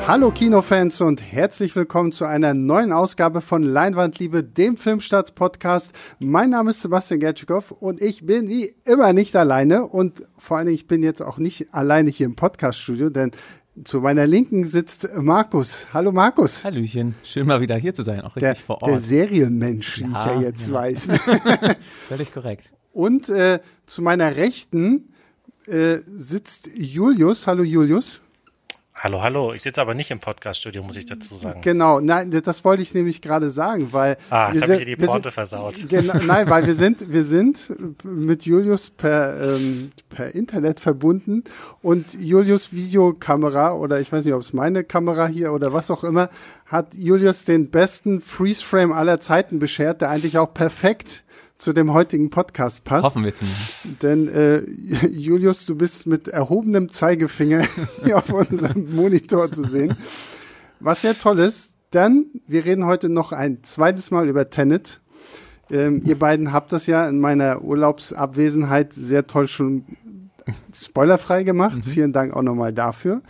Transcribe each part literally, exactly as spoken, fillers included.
Hallo Kinofans und herzlich willkommen zu einer neuen Ausgabe von Leinwandliebe, dem Filmstarts-Podcast. Mein Name ist Sebastian Gertschikow und ich bin wie immer nicht alleine und vor allen Dingen, ich bin jetzt auch nicht alleine hier im Podcaststudio, denn zu meiner Linken sitzt Markus. Hallo Markus. Hallöchen, schön mal wieder hier zu sein, auch richtig der, vor Ort. Der Serienmensch, wie ja, ich ja jetzt ja. weiß. Völlig korrekt. Und äh, zu meiner Rechten äh, sitzt Julius. Hallo Julius. Hallo, hallo. Ich sitze aber nicht im Podcaststudio, muss ich dazu sagen. Genau, nein, das wollte ich nämlich gerade sagen, weil ah, jetzt habe ich dir die Porte sind, versaut. Genau, nein, weil wir sind, wir sind mit Julius per, ähm, per Internet verbunden und Julius Videokamera oder ich weiß nicht, ob es meine Kamera hier oder was auch immer, hat Julius den besten Freeze-Frame aller Zeiten beschert, der eigentlich auch perfekt zu dem heutigen Podcast passt. Hoffen wir zumindest. Denn äh, Julius, du bist mit erhobenem Zeigefinger hier auf unserem Monitor zu sehen. Was sehr toll ist, denn wir reden heute noch ein zweites Mal über Tenet. Ähm, ihr beiden habt das ja in meiner Urlaubsabwesenheit sehr toll schon spoilerfrei gemacht. Mhm. Vielen Dank auch nochmal dafür.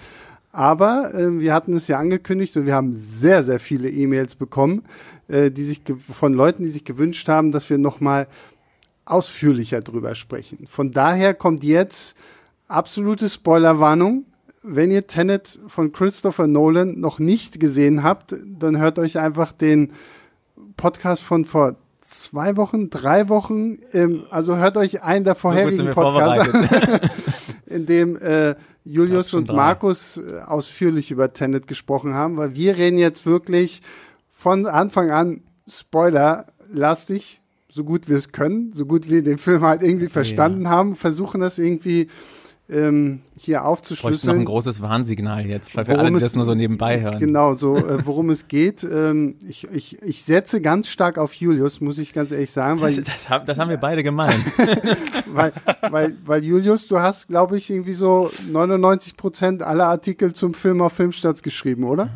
Aber äh, wir hatten es ja angekündigt und wir haben sehr, sehr viele E-Mails bekommen, äh, die sich ge- von Leuten, die sich gewünscht haben, dass wir nochmal ausführlicher drüber sprechen. Von daher kommt jetzt absolute Spoilerwarnung. Wenn ihr Tenet von Christopher Nolan noch nicht gesehen habt, dann hört euch einfach den Podcast von vor zwei Wochen, drei Wochen, ähm, also hört euch einen der vorherigen so Podcasts an, in dem äh, Julius und Markus äh, ausführlich über Tenet gesprochen haben, weil wir reden jetzt wirklich von Anfang an spoilerlastig, so gut wir es können, so gut wir den Film halt irgendwie verstanden ja. haben, versuchen das irgendwie ähm, hier aufzuschlüsseln. Ich bräuchte noch ein großes Warnsignal jetzt, weil für alle, die das nur so nebenbei hören. Genau, so äh, worum es geht. Ähm, ich, ich, ich setze ganz stark auf Julius, muss ich ganz ehrlich sagen. Weil, das, das, haben, das haben wir beide gemeint. weil, weil, weil Julius, du hast, glaube ich, irgendwie so neunundneunzig Prozent aller Artikel zum Film auf Filmstarts geschrieben, oder?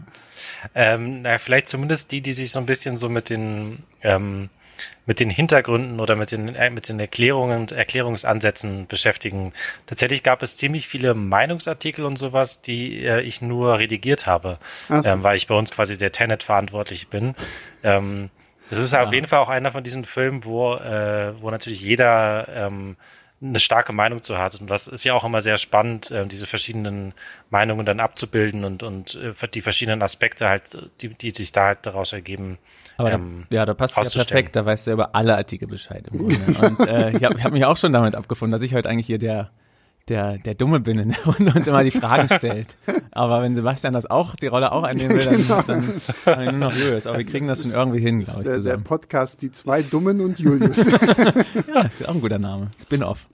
Ähm, na, vielleicht zumindest die, die sich so ein bisschen so mit den ähm, mit den Hintergründen oder mit den, äh, mit den Erklärungen, Erklärungsansätzen beschäftigen. Tatsächlich gab es ziemlich viele Meinungsartikel und sowas, die äh, ich nur redigiert habe, so. ähm, weil ich bei uns quasi der Tenet verantwortlich bin. Ähm, das ist ja. auf jeden Fall auch einer von diesen Filmen, wo, äh, wo natürlich jeder ähm, eine starke Meinung zu hat. Und das ist ja auch immer sehr spannend, äh, diese verschiedenen Meinungen dann abzubilden und, und äh, die verschiedenen Aspekte halt, die, die sich da halt daraus ergeben. Aber ähm, da, ja, da passt ja perfekt, da weißt du ja über alle Artikel Bescheid im Grunde. Und äh, ich habe hab mich auch schon damit abgefunden, dass ich heute eigentlich hier der, der, der Dumme bin in der Runde und immer die Fragen stellt. Aber wenn Sebastian das auch, die Rolle auch einnehmen will, dann, genau. dann, dann habe ich nur noch Julius. Aber wir kriegen das, das schon irgendwie hin, glaube ich, der, zusammen. Der Podcast Die zwei Dummen und Julius. Ja, ist auch ein guter Name. Spin-off.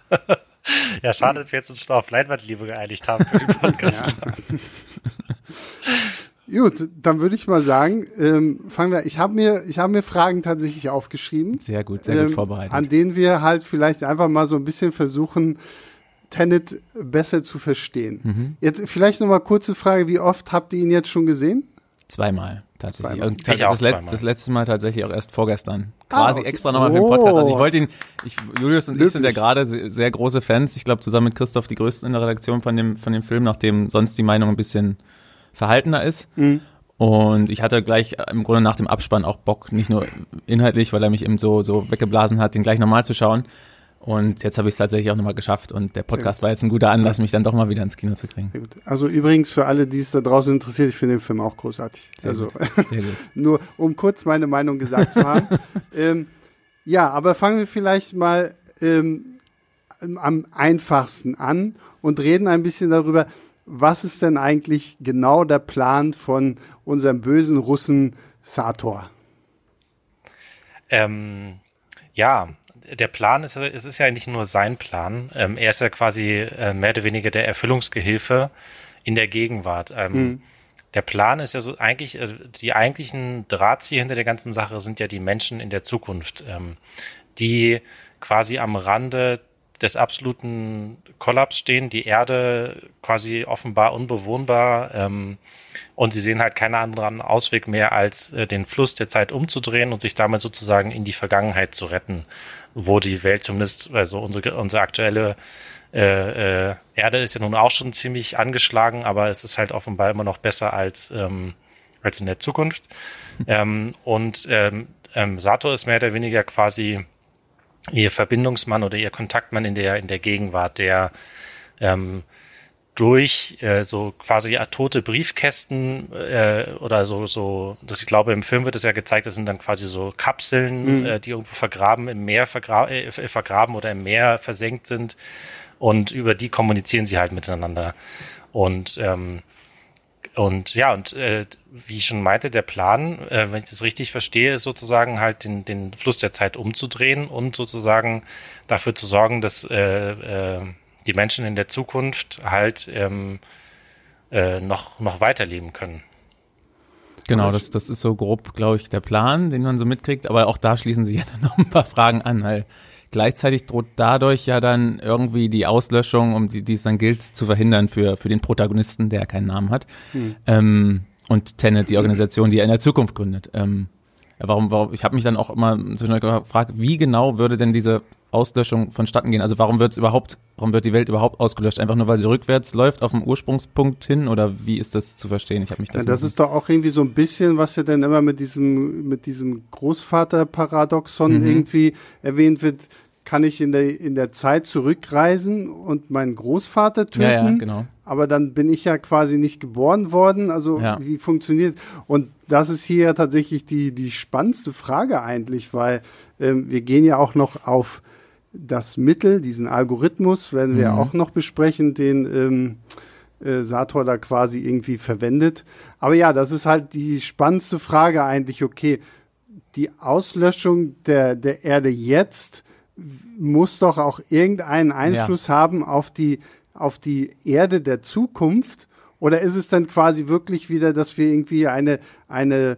Ja, schade, dass wir jetzt uns schon auf Leinwandliebe geeinigt haben für den Podcast. Ja. Gut, dann würde ich mal sagen, ähm, fangen wir. Ich habe mir, ich habe mir Fragen tatsächlich aufgeschrieben. Sehr gut, sehr gut vorbereitet. Ähm, an denen wir halt vielleicht einfach mal so ein bisschen versuchen, Tenet besser zu verstehen. Mhm. Jetzt vielleicht noch mal kurze Frage: Wie oft habt ihr ihn jetzt schon gesehen? Zweimal tatsächlich. Zweimal. Und ich auch das, Let- zweimal. das letzte Mal tatsächlich auch erst vorgestern. Quasi ah, okay. extra nochmal oh. für den Podcast. Also ich wollte ihn, ich, Julius und Löblich. ich sind ja gerade sehr, sehr große Fans. Ich glaube zusammen mit Christoph die größten in der Redaktion von dem, von dem Film, nachdem sonst die Meinung ein bisschen verhaltener ist. Mhm. Und ich hatte gleich im Grunde nach dem Abspann auch Bock, nicht nur inhaltlich, weil er mich eben so, so weggeblasen hat, den gleich nochmal zu schauen. Und jetzt habe ich es tatsächlich auch nochmal geschafft. Und der Podcast war jetzt ein guter Anlass, mich dann doch mal wieder ins Kino zu kriegen. Sehr gut. Also übrigens für alle, die es da draußen interessiert, ich finde den Film auch großartig. Sehr also gut. Sehr gut. Nur um kurz meine Meinung gesagt zu haben. ähm, ja, aber fangen wir vielleicht mal ähm, am einfachsten an und reden ein bisschen darüber, was ist denn eigentlich genau der Plan von unserem bösen Russen Sator? Ähm, ja, der Plan ist, es ist ja nicht nur sein Plan. Ähm, er ist ja quasi äh, mehr oder weniger der Erfüllungsgehilfe in der Gegenwart. Ähm, mhm. Der Plan ist ja so eigentlich, also die eigentlichen Drahtzieher hinter der ganzen Sache sind ja die Menschen in der Zukunft, ähm, die quasi am Rande des absoluten Kollaps stehen, die Erde quasi offenbar unbewohnbar ähm, und sie sehen halt keinen anderen Ausweg mehr, als äh, den Fluss der Zeit umzudrehen und sich damit sozusagen in die Vergangenheit zu retten, wo die Welt zumindest, also unsere, unsere aktuelle äh, äh, Erde ist ja nun auch schon ziemlich angeschlagen, aber es ist halt offenbar immer noch besser als, ähm, als in der Zukunft. ähm, und ähm, ähm, Sator ist mehr oder weniger quasi ihr Verbindungsmann oder ihr Kontaktmann in der, in der Gegenwart, der ähm, durch äh, so quasi ja, tote Briefkästen äh, oder so, so, das ich glaube, im Film wird es ja gezeigt, das sind dann quasi so Kapseln, mhm. äh, die irgendwo vergraben, im Meer vergra äh, vergraben oder im Meer versenkt sind und über die kommunizieren sie halt miteinander. Und ähm, und ja, und äh, wie ich schon meinte, der Plan, äh, wenn ich das richtig verstehe, ist sozusagen halt den, den Fluss der Zeit umzudrehen und sozusagen dafür zu sorgen, dass äh, äh, die Menschen in der Zukunft halt ähm, äh, noch, noch weiterleben können. Genau, das, das ist so grob, glaube ich, der Plan, den man so mitkriegt, aber auch da schließen sich ja dann noch ein paar Fragen an, weil gleichzeitig droht dadurch ja dann irgendwie die Auslöschung, um die, die es dann gilt, zu verhindern für, für den Protagonisten, der keinen Namen hat. Hm. Ähm, und Tenet, die Organisation, die er in der Zukunft gründet. Ähm, warum, warum, ich habe mich dann auch immer gefragt, wie genau würde denn diese Auslöschung vonstatten gehen? Also warum wird es überhaupt, warum wird die Welt überhaupt ausgelöscht? Einfach nur, weil sie rückwärts läuft auf dem Ursprungspunkt hin? Oder wie ist das zu verstehen? Ich habe mich das. Ja, das ist doch auch irgendwie so ein bisschen, was ja dann immer mit diesem, mit diesem Großvater-Paradoxon mhm. irgendwie erwähnt wird. Kann ich in der, in der Zeit zurückreisen und meinen Großvater töten? Ja, ja, genau. Aber dann bin ich ja quasi nicht geboren worden. Also ja. Wie funktioniert es? Und das ist hier ja tatsächlich die, die spannendste Frage eigentlich, weil ähm, wir gehen ja auch noch auf das Mittel, diesen Algorithmus, werden wir mhm. auch noch besprechen, den ähm, äh, Sator da quasi irgendwie verwendet. Aber ja, das ist halt die spannendste Frage eigentlich. Okay, die Auslöschung der, der Erde jetzt muss doch auch irgendeinen Einfluss ja. haben auf die, auf die Erde der Zukunft. Oder ist es dann quasi wirklich wieder, dass wir irgendwie eine, eine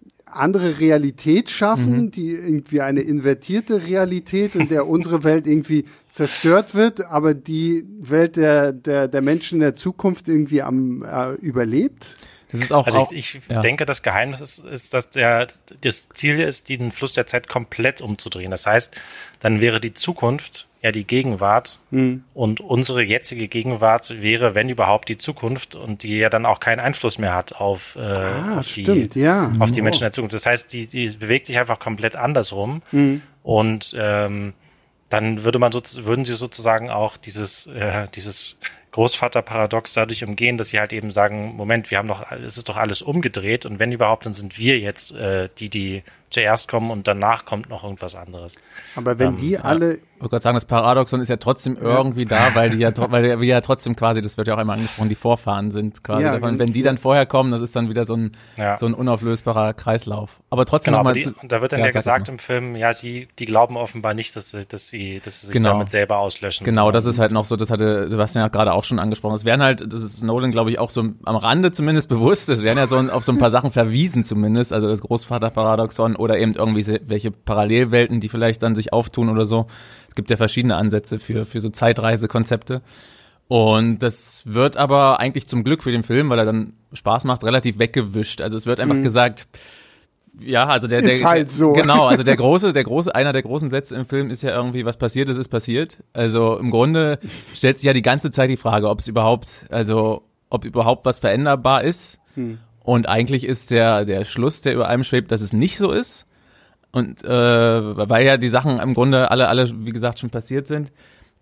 andere Realität schaffen, mhm. die irgendwie eine invertierte Realität, in der unsere Welt irgendwie zerstört wird, aber die Welt der, der, der Menschen in der Zukunft irgendwie am äh, überlebt? Das ist auch, also auch, ich, ich ja. denke, das Geheimnis ist, ist, dass der, das Ziel ist, den Fluss der Zeit komplett umzudrehen. Das heißt, dann wäre die Zukunft ja die Gegenwart hm. und unsere jetzige Gegenwart wäre, wenn überhaupt, die Zukunft und die ja dann auch keinen Einfluss mehr hat auf, äh, ah, auf, die, stimmt, ja. auf die oh. Menschen der Zukunft. Das heißt, die, die bewegt sich einfach komplett andersrum hm. und ähm, dann würde man so, würden sie sozusagen auch dieses, äh, dieses Großvaterparadox dadurch umgehen, dass sie halt eben sagen, Moment, wir haben doch, es ist doch alles umgedreht und wenn überhaupt, dann sind wir jetzt äh, die, die zuerst kommen und danach kommt noch irgendwas anderes. Aber wenn ähm, die alle... Ich wollte gerade sagen, das Paradoxon ist ja trotzdem ja. irgendwie da, weil die ja, weil wir ja trotzdem quasi, das wird ja auch einmal angesprochen, die Vorfahren sind quasi ja, davon. Wenn die dann vorher kommen, das ist dann wieder so ein, ja. so ein unauflösbarer Kreislauf. Aber trotzdem genau, nochmal... Die, da wird dann ja, ja gesagt im Film, ja, sie, die glauben offenbar nicht, dass sie, dass sie, dass sie sich genau. damit selber auslöschen. Genau, das ist halt noch so, das hatte Sebastian ja gerade auch schon angesprochen. Es werden halt, das ist Nolan, glaube ich, auch so am Rande zumindest bewusst, es werden ja so auf so ein paar Sachen verwiesen zumindest, also das Großvaterparadoxon oder eben irgendwie welche Parallelwelten, die vielleicht dann sich auftun oder so. Es gibt ja verschiedene Ansätze für, für so Zeitreisekonzepte. Und das wird aber eigentlich zum Glück für den Film, weil er dann Spaß macht, relativ weggewischt. Also es wird einfach mhm. gesagt, ja, also der, der ist halt so. Genau, also der große, der große, einer der großen Sätze im Film ist ja irgendwie, was passiert ist, ist passiert. Also im Grunde stellt sich ja die ganze Zeit die Frage, ob es überhaupt, also ob überhaupt was veränderbar ist. Mhm. Und eigentlich ist der, der Schluss, der über allem schwebt, dass es nicht so ist. Und äh, weil ja die Sachen im Grunde alle, alle, wie gesagt, schon passiert sind.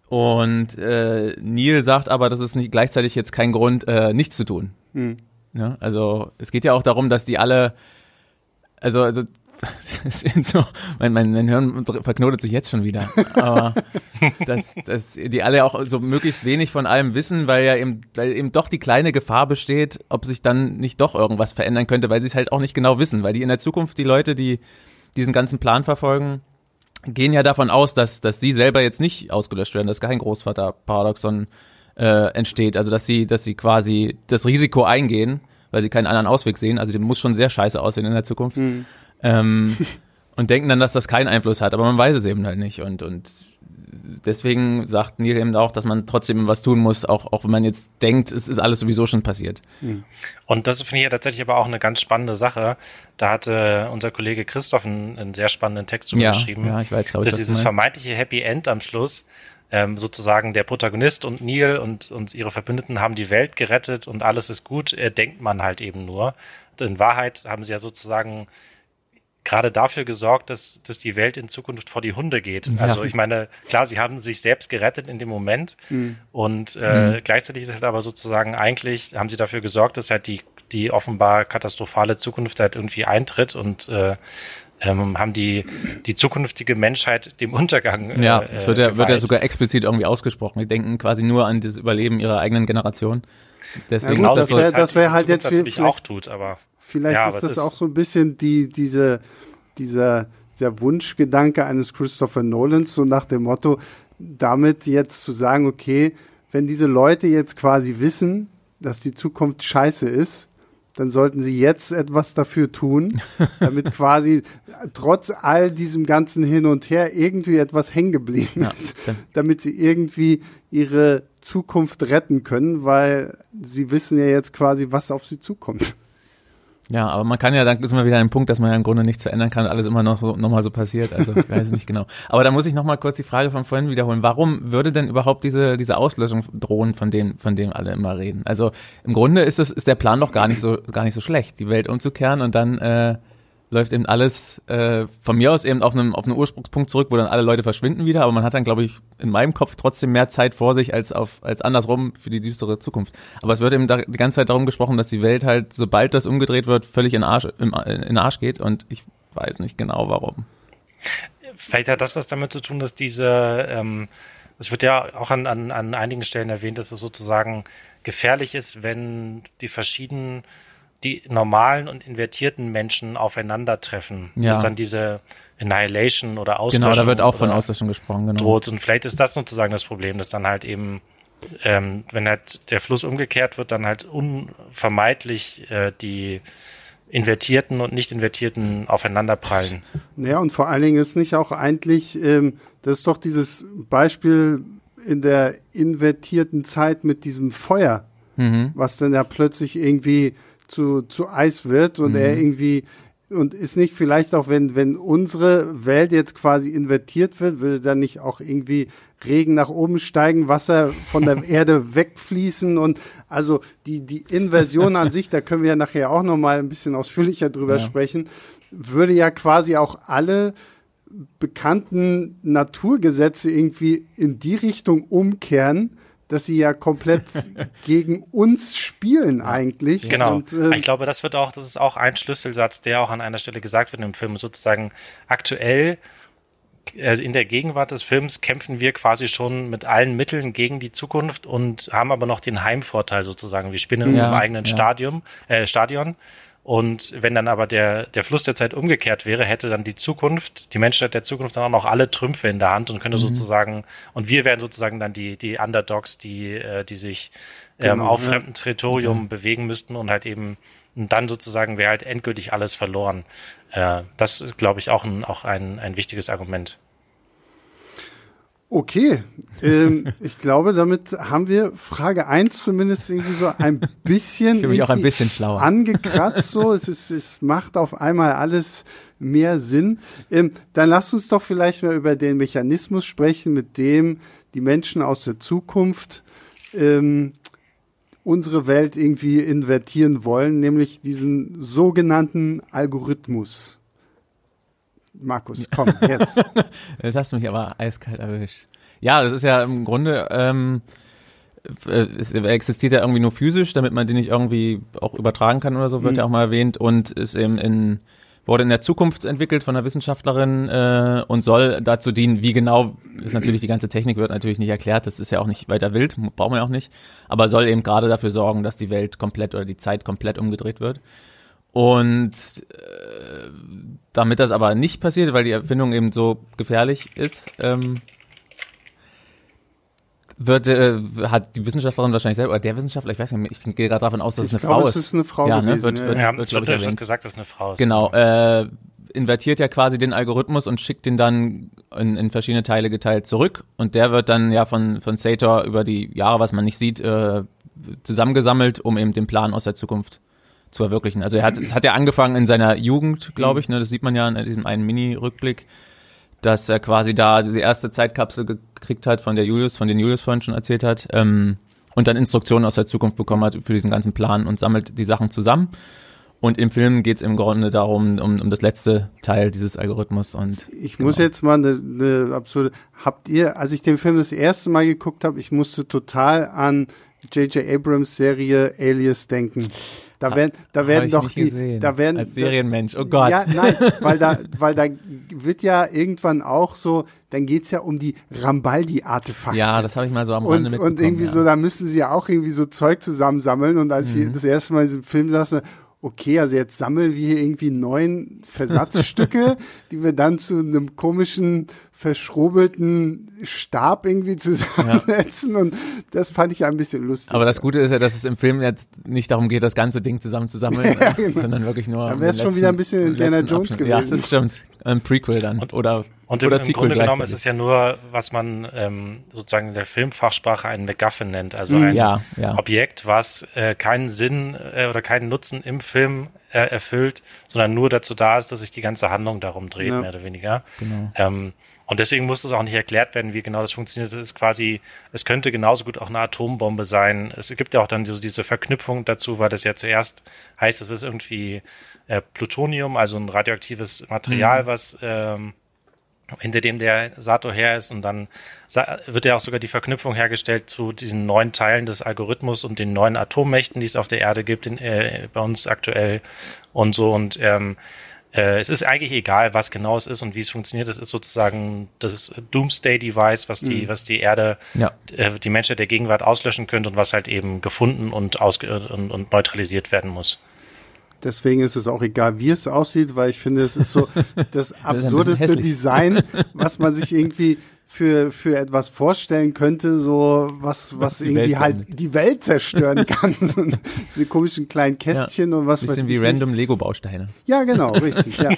Und äh, Neil sagt aber, das ist nicht gleichzeitig jetzt kein Grund, äh, nichts zu tun. Mhm. Ja, also es geht ja auch darum, dass die alle, also, also so, mein, mein, mein Hirn verknotet sich jetzt schon wieder. Aber dass, dass die alle auch so möglichst wenig von allem wissen, weil ja eben, weil eben doch die kleine Gefahr besteht, ob sich dann nicht doch irgendwas verändern könnte, weil sie es halt auch nicht genau wissen. Weil die in der Zukunft, die Leute, die diesen ganzen Plan verfolgen, gehen ja davon aus, dass, dass sie selber jetzt nicht ausgelöscht werden, dass kein Großvaterparadoxon äh, entsteht. Also dass sie, dass sie quasi das Risiko eingehen, weil sie keinen anderen Ausweg sehen. Also die muss schon sehr scheiße aussehen in der Zukunft. Mhm. Ähm, und denken dann, dass das keinen Einfluss hat, aber man weiß es eben halt nicht. Und, und deswegen sagt Neil eben auch, dass man trotzdem was tun muss, auch, auch wenn man jetzt denkt, es ist alles sowieso schon passiert. Und das finde ich ja tatsächlich aber auch eine ganz spannende Sache. Da hatte unser Kollege Christoph einen, einen sehr spannenden Text drüber ja, geschrieben. Ja, ich weiß, glaube ich, dass dieses vermeintliche Happy End am Schluss ähm, sozusagen der Protagonist und Neil und, und ihre Verbündeten haben die Welt gerettet und alles ist gut, äh, denkt man halt eben nur. In Wahrheit haben sie ja sozusagen gerade dafür gesorgt, dass, dass die Welt in Zukunft vor die Hunde geht. Ja. Also ich meine, klar, sie haben sich selbst gerettet in dem Moment mhm. und äh, mhm. gleichzeitig ist halt aber sozusagen eigentlich, haben sie dafür gesorgt, dass halt die, die offenbar katastrophale Zukunft halt irgendwie eintritt und äh, ähm, haben die, die zukünftige Menschheit dem Untergang äh, Ja, es wird ja, wird ja sogar explizit irgendwie ausgesprochen. Die denken quasi nur an das Überleben ihrer eigenen Generation. Deswegen ja, gut, das wäre das wär halt jetzt vielleicht auch tut, aber vielleicht ja, ist das ist auch so ein bisschen die diese dieser dieser Wunschgedanke eines Christopher Nolans, so nach dem Motto, damit jetzt zu sagen, okay, wenn diese Leute jetzt quasi wissen, dass die Zukunft scheiße ist, dann sollten sie jetzt etwas dafür tun, damit quasi trotz all diesem ganzen Hin und Her irgendwie etwas hängen geblieben ist, ja, damit sie irgendwie ihre Zukunft retten können, weil sie wissen ja jetzt quasi, was auf sie zukommt. Ja, aber man kann ja, dann ist man wieder ein Punkt, dass man ja im Grunde nichts verändern kann, alles immer noch so, nochmal so passiert, also ich weiß nicht genau. Aber da muss ich nochmal kurz die Frage von vorhin wiederholen, warum würde denn überhaupt diese, diese Auslöschung drohen, von dem, von dem alle immer reden? Also im Grunde ist das, ist der Plan doch gar nicht so, gar nicht so schlecht, die Welt umzukehren und dann, äh, läuft eben alles äh, von mir aus eben auf einen, auf einen Ursprungspunkt zurück, wo dann alle Leute verschwinden wieder, aber man hat dann, glaube ich, in meinem Kopf trotzdem mehr Zeit vor sich als auf als andersrum für die düstere Zukunft. Aber es wird eben da, die ganze Zeit darum gesprochen, dass die Welt halt, sobald das umgedreht wird, völlig in den Arsch, im, in den Arsch geht und ich weiß nicht genau, warum. Vielleicht hat das was damit zu tun, dass diese, ähm, es wird ja auch an, an, an einigen Stellen erwähnt, dass es sozusagen gefährlich ist, wenn die verschiedenen die normalen und invertierten Menschen aufeinandertreffen, ja. Dass dann diese Annihilation oder Auslöschung genau, da wird auch von Auslöschung gesprochen, genau. droht. Und vielleicht ist das sozusagen das Problem, dass dann halt eben, ähm, wenn halt der Fluss umgekehrt wird, dann halt unvermeidlich äh, die Invertierten und nicht Invertierten aufeinanderprallen. Ja, und vor allen Dingen ist nicht auch eigentlich, ähm, das ist doch dieses Beispiel in der invertierten Zeit mit diesem Feuer, mhm. was dann ja plötzlich irgendwie zu, zu Eis wird und mhm. er irgendwie, und ist nicht vielleicht auch, wenn, wenn unsere Welt jetzt quasi invertiert wird, würde dann nicht auch irgendwie Regen nach oben steigen, Wasser von der Erde wegfließen und also die, die Inversion an sich, da können wir ja nachher auch nochmal ein bisschen ausführlicher drüber ja. sprechen, würde ja quasi auch alle bekannten Naturgesetze irgendwie in die Richtung umkehren, dass sie ja komplett gegen uns spielen eigentlich. Genau. Und, ähm, ich glaube, das wird auch, das ist auch ein Schlüsselsatz, der auch an einer Stelle gesagt wird im Film. Sozusagen aktuell, also in der Gegenwart des Films, kämpfen wir quasi schon mit allen Mitteln gegen die Zukunft und haben aber noch den Heimvorteil sozusagen. Wir spielen in ja, unserem eigenen ja. Stadion, äh, Stadion. Und wenn dann aber der, der Fluss der Zeit umgekehrt wäre, hätte dann die Zukunft, die Menschheit der Zukunft dann auch noch alle Trümpfe in der Hand und könnte mhm. sozusagen, und wir wären sozusagen dann die, die Underdogs, die, äh, die sich ähm, genau, auf ja. fremdem Territorium okay. bewegen müssten und halt eben, und dann sozusagen wäre halt endgültig alles verloren. Äh, das ist, glaube ich, auch ein, auch ein, ein wichtiges Argument. Okay, ähm, ich glaube, damit haben wir Frage eins zumindest irgendwie so ein bisschen, ich fühle mich auch ein bisschen schlauer. Angekratzt. So. es, ist, es macht auf einmal alles mehr Sinn. Ähm, dann lasst uns doch vielleicht mal über den Mechanismus sprechen, mit dem die Menschen aus der Zukunft ähm, unsere Welt irgendwie invertieren wollen, nämlich diesen sogenannten Algorithmus. Markus, komm, jetzt. Jetzt hast du mich aber eiskalt erwischt. Ja, das ist ja im Grunde, ähm, es existiert ja irgendwie nur physisch, damit man den nicht irgendwie auch übertragen kann oder so, wird mhm. ja auch mal erwähnt und ist eben in, wurde in der Zukunft entwickelt von einer Wissenschaftlerin äh, und soll dazu dienen, wie genau, ist natürlich, die ganze Technik wird natürlich nicht erklärt, das ist ja auch nicht weiter wild, braucht man ja auch nicht, aber soll eben gerade dafür sorgen, dass die Welt komplett oder die Zeit komplett umgedreht wird. Und äh, damit das aber nicht passiert, weil die Erfindung eben so gefährlich ist, ähm, wird äh, hat die Wissenschaftlerin wahrscheinlich selber, oder der Wissenschaftler, ich weiß nicht, ich gehe gerade davon aus, dass ich es eine glaube, Frau es ist. ist eine Frau ja, gewesen, ne? wird, ja. wird, ja, wird, es wird, wird, wird gesagt, dass es eine Frau ist. Genau, äh, invertiert ja quasi den Algorithmus und schickt den dann in, in verschiedene Teile geteilt zurück und der wird dann ja von, von Sator über die Jahre, was man nicht sieht, äh, zusammengesammelt, um eben den Plan aus der Zukunft zu verwirklichen. Also er hat, es hat ja angefangen in seiner Jugend, glaube ich, ne, das sieht man ja in diesem einen Mini-Rückblick, dass er quasi da die erste Zeitkapsel gekriegt hat, von der Julius, von den Julius vorhin schon erzählt hat, ähm, und dann Instruktionen aus der Zukunft bekommen hat für diesen ganzen Plan und sammelt die Sachen zusammen. Und im Film geht es im Grunde darum, um, um das letzte Teil dieses Algorithmus. Und ich muss genau. jetzt mal eine, eine absurde, habt ihr, als ich den Film das erste Mal geguckt habe, ich musste total an J J Abrams Serie Alias denken. Da werden, da werden doch die, gesehen. da werden als Serienmensch. Oh Gott. Ja, nein, weil da, weil da wird ja irgendwann auch so, dann geht's ja um die Rambaldi-Artefakte. Ja, das habe ich mal so am Rande und, mitbekommen. Und irgendwie ja. so, da müssen sie ja auch irgendwie so Zeug zusammensammeln. Und als mhm. ich das erste Mal in diesem Film saß, okay, also jetzt sammeln wir hier irgendwie neun Versatzstücke, die wir dann zu einem komischen, verschrobelten Stab irgendwie zusammensetzen. Ja. Und das fand ich ja ein bisschen lustig. Aber das Gute ist ja, dass es im Film jetzt nicht darum geht, das ganze Ding zusammenzusammeln, ja, genau. sondern wirklich nur. Dann wäre es schon wieder ein bisschen Indiana Jones Abschnitt. gewesen. Ja, das stimmt. Ein Prequel dann. Und, oder und oder im, im Grunde genommen ist es ja nur, was man ähm, sozusagen in der Filmfachsprache einen MacGuffin nennt. Also ein ja, ja. Objekt, was äh, keinen Sinn äh, oder keinen Nutzen im Film äh, erfüllt, sondern nur dazu da ist, dass sich die ganze Handlung darum dreht, ja. mehr oder weniger. Genau. Ähm, und deswegen muss das auch nicht erklärt werden, wie genau das funktioniert. Das ist quasi, es könnte genauso gut auch eine Atombombe sein. Es gibt ja auch dann so diese Verknüpfung dazu, weil das ja zuerst heißt, es ist irgendwie äh, Plutonium, also ein radioaktives Material, mhm. was ähm, hinter dem der Sato her ist, und dann wird ja auch sogar die Verknüpfung hergestellt zu diesen neuen Teilen des Algorithmus und den neuen Atommächten, die es auf der Erde gibt, in, äh, bei uns aktuell und so. Und ähm, äh, es ist eigentlich egal, was genau es ist und wie es funktioniert. Es ist sozusagen das Doomsday-Device, was die, mhm. was die Erde, ja. äh, die Menschheit der Gegenwart auslöschen könnte und was halt eben gefunden und, ausge- und, und neutralisiert werden muss. Deswegen ist es auch egal, wie es aussieht, weil ich finde, es ist so das absurdeste Design, was man sich irgendwie für, für etwas vorstellen könnte, so was, was, was irgendwie Welt halt findet. Die Welt zerstören kann. So diese komischen kleinen Kästchen ja, und was weiß ich. Bisschen wie random Lego-Bausteine. Ja, genau, richtig, ja.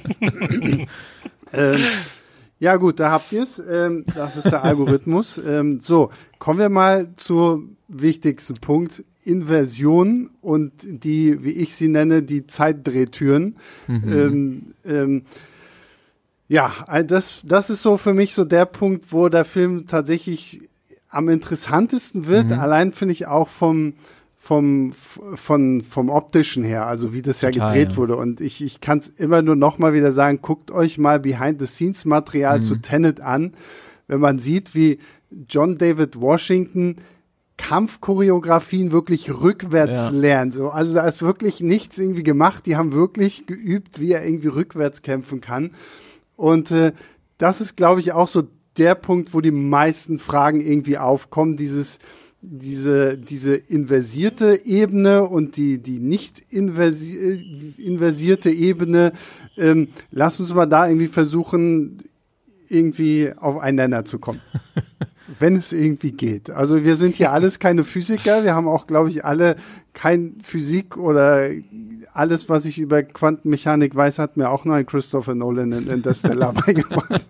ähm, ja gut, da habt ihr es. Ähm, das ist der Algorithmus. Ähm, so, kommen wir mal zum wichtigsten Punkt. Inversion und die, wie ich sie nenne, die Zeitdrehtüren. Mhm. Ähm, ähm, ja, das, das ist so für mich so der Punkt, wo der Film tatsächlich am interessantesten wird. Mhm. Allein finde ich auch vom, vom, von, vom optischen her, also wie das ja Total, gedreht ja. wurde. Und ich, ich kann es immer nur noch mal wieder sagen, guckt euch mal Behind-the-Scenes-Material mhm. zu Tenet an, wenn man sieht, wie John David Washington Kampfchoreografien wirklich rückwärts ja. lernt. So, also da ist wirklich nichts irgendwie gemacht. Die haben wirklich geübt, wie er irgendwie rückwärts kämpfen kann. Und äh, das ist, glaube ich, auch so der Punkt, wo die meisten Fragen irgendwie aufkommen. Dieses, diese, diese inversierte Ebene und die, die nicht inversi- inversierte Ebene. Ähm, lass uns mal da irgendwie versuchen, irgendwie auf einen Nenner zu kommen. Wenn es irgendwie geht. Also wir sind hier alles keine Physiker. Wir haben auch, glaube ich, alle kein Physik oder alles, was ich über Quantenmechanik weiß, hat mir auch noch ein Christopher Nolan in Interstellar beigebracht.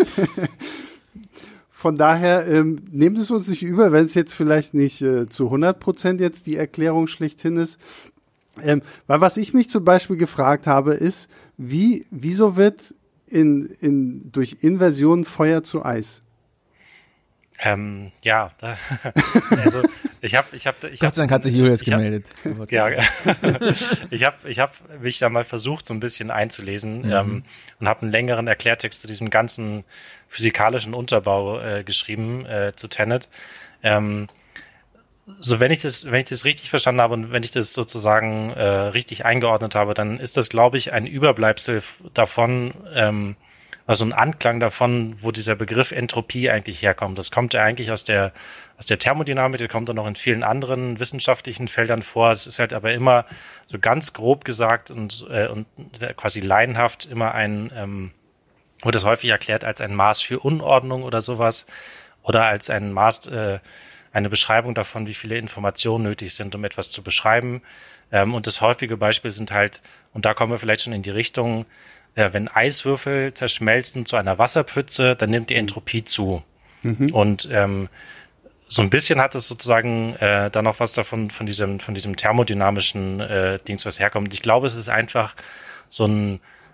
Von daher ähm, nehmt es uns nicht über, wenn es jetzt vielleicht nicht äh, zu hundert Prozent jetzt die Erklärung schlechthin ist. Ähm, weil was ich mich zum Beispiel gefragt habe, ist, wie, wieso wird in, in, durch Inversion Feuer zu Eis? Ähm, ja, da, also ich habe, ich habe, ich Gott sei Dank hat sich Julius ich gemeldet. Hab, ja, ich habe, ich habe mich da mal versucht, so ein bisschen einzulesen mhm. ähm, und habe einen längeren Erklärtext zu diesem ganzen physikalischen Unterbau äh, geschrieben äh, zu Tenet. Ähm, so, wenn ich das, wenn ich das richtig verstanden habe und wenn ich das sozusagen äh, richtig eingeordnet habe, dann ist das, glaube ich, ein Überbleibsel davon. Ähm, Also ein Anklang davon, wo dieser Begriff Entropie eigentlich herkommt. Das kommt ja eigentlich aus der, aus der Thermodynamik, das kommt dann noch in vielen anderen wissenschaftlichen Feldern vor. Es ist halt aber immer so ganz grob gesagt und, äh, und quasi laienhaft immer ein, ähm, wurde das häufig erklärt als ein Maß für Unordnung oder sowas oder als ein Maß, äh, eine Beschreibung davon, wie viele Informationen nötig sind, um etwas zu beschreiben. Ähm, und das häufige Beispiel sind halt, und da kommen wir vielleicht schon in die Richtung, Ja, wenn Eiswürfel zerschmelzen zu einer Wasserpfütze, dann nimmt die Entropie zu. Mhm. Und ähm, so ein bisschen hat es sozusagen äh, da noch was davon, von diesem, von diesem thermodynamischen äh, Dings, was herkommt. Ich glaube, es ist einfach so ein,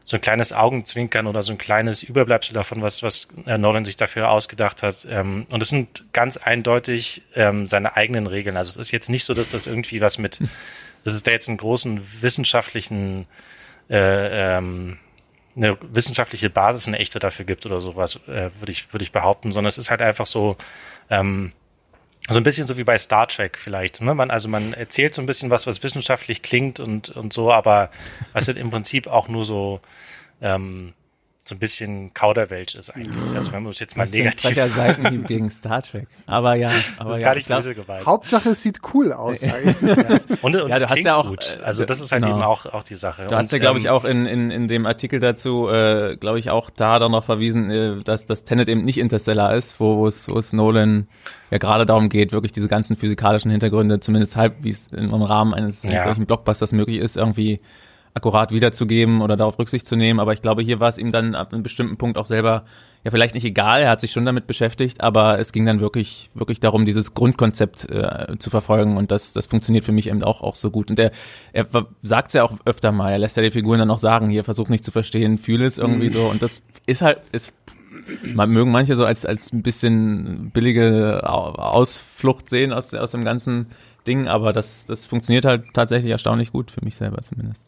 so ein kleines Augenzwinkern oder so ein kleines Überbleibsel davon, was, was äh, Nolan sich dafür ausgedacht hat. Ähm, und es sind ganz eindeutig ähm, seine eigenen Regeln. Also es ist jetzt nicht so, dass das irgendwie was mit, dass es da jetzt einen großen wissenschaftlichen, äh, ähm, eine wissenschaftliche Basis, eine echte dafür gibt oder sowas, äh, würde ich, würde ich behaupten, sondern es ist halt einfach so, ähm, so ein bisschen so wie bei Star Trek vielleicht. Ne? Man, also man erzählt so ein bisschen was, was wissenschaftlich klingt und, und so, aber was halt im Prinzip auch nur so ähm, so ein bisschen Kauderwelsch ist eigentlich. Also wenn man es jetzt mal das negativ... Das ist ein Seitenhieb gegen Star Trek. Aber ja, aber das ist ja, gar nicht glaub, böse gemeint. Hauptsache, es sieht cool aus. ja. Und, und ja, du es hast ja auch, gut. Also das ist halt genau. eben auch, auch die Sache. Du hast und, ja, glaube ähm, ich, auch in, in, in dem Artikel dazu, äh, glaube ich, auch da dann noch verwiesen, äh, dass das Tenet eben nicht Interstellar ist, wo wo es wo es Nolan ja gerade darum geht, wirklich diese ganzen physikalischen Hintergründe, zumindest halb, wie es im Rahmen eines, eines Ja. solchen Blockbusters möglich ist, irgendwie akkurat wiederzugeben oder darauf Rücksicht zu nehmen. Aber ich glaube, hier war es ihm dann ab einem bestimmten Punkt auch selber ja vielleicht nicht egal. Er hat sich schon damit beschäftigt, aber es ging dann wirklich wirklich darum, dieses Grundkonzept äh, zu verfolgen und das das funktioniert für mich eben auch auch so gut. Und er er sagt es ja auch öfter mal. Er lässt ja die Figuren dann auch sagen, hier versuch nicht zu verstehen, fühle es irgendwie Mhm. so. Und das ist halt ist man mögen manche so als als ein bisschen billige Au- Ausflucht sehen aus aus dem ganzen Ding, aber das das funktioniert halt tatsächlich erstaunlich gut für mich selber zumindest.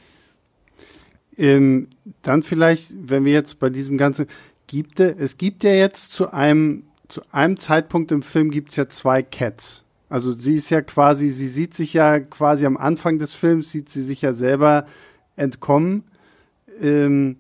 Ähm, dann vielleicht, wenn wir jetzt bei diesem ganzen, gibt es, es gibt ja jetzt zu einem, zu einem Zeitpunkt im Film gibt es ja zwei Cats. Also sie ist ja quasi, sie sieht sich ja quasi am Anfang des Films, sieht sie sich ja selber entkommen. Ähm,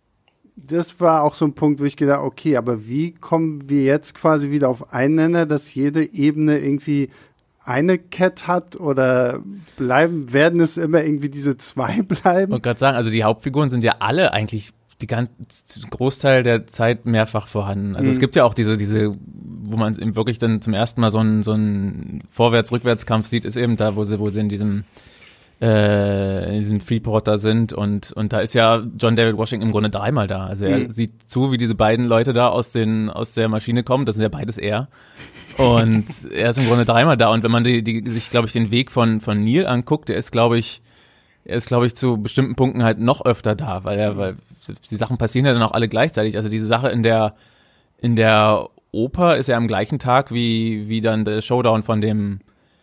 das war auch so ein Punkt, wo ich gedacht, okay, aber wie kommen wir jetzt quasi wieder auf einen Nenner, dass jede Ebene irgendwie eine Cat hat oder bleiben, werden es immer irgendwie diese zwei bleiben? Ich wollte gerade sagen, also die Hauptfiguren sind ja alle eigentlich die ganze Großteil der Zeit mehrfach vorhanden. Also Mhm. es gibt ja auch diese, diese, wo man eben wirklich dann zum ersten Mal so einen, so einen Vorwärts-Rückwärts-Kampf sieht, ist eben da, wo sie, wo sie in diesem, äh, in diesem Freeport da sind und, und da ist ja John David Washington im Grunde dreimal da. Also er Mhm. sieht zu, wie diese beiden Leute da aus den, aus der Maschine kommen. Das sind ja beides er. Und er ist im Grunde dreimal da. Und wenn man die, die, sich, glaube ich, den Weg von, von Neil anguckt, der ist, glaube ich, er ist, glaube ich, zu bestimmten Punkten halt noch öfter da, weil er, weil die Sachen passieren ja dann auch alle gleichzeitig. Also diese Sache in der, in der Oper ist ja am gleichen Tag wie, wie dann der Showdown von dem,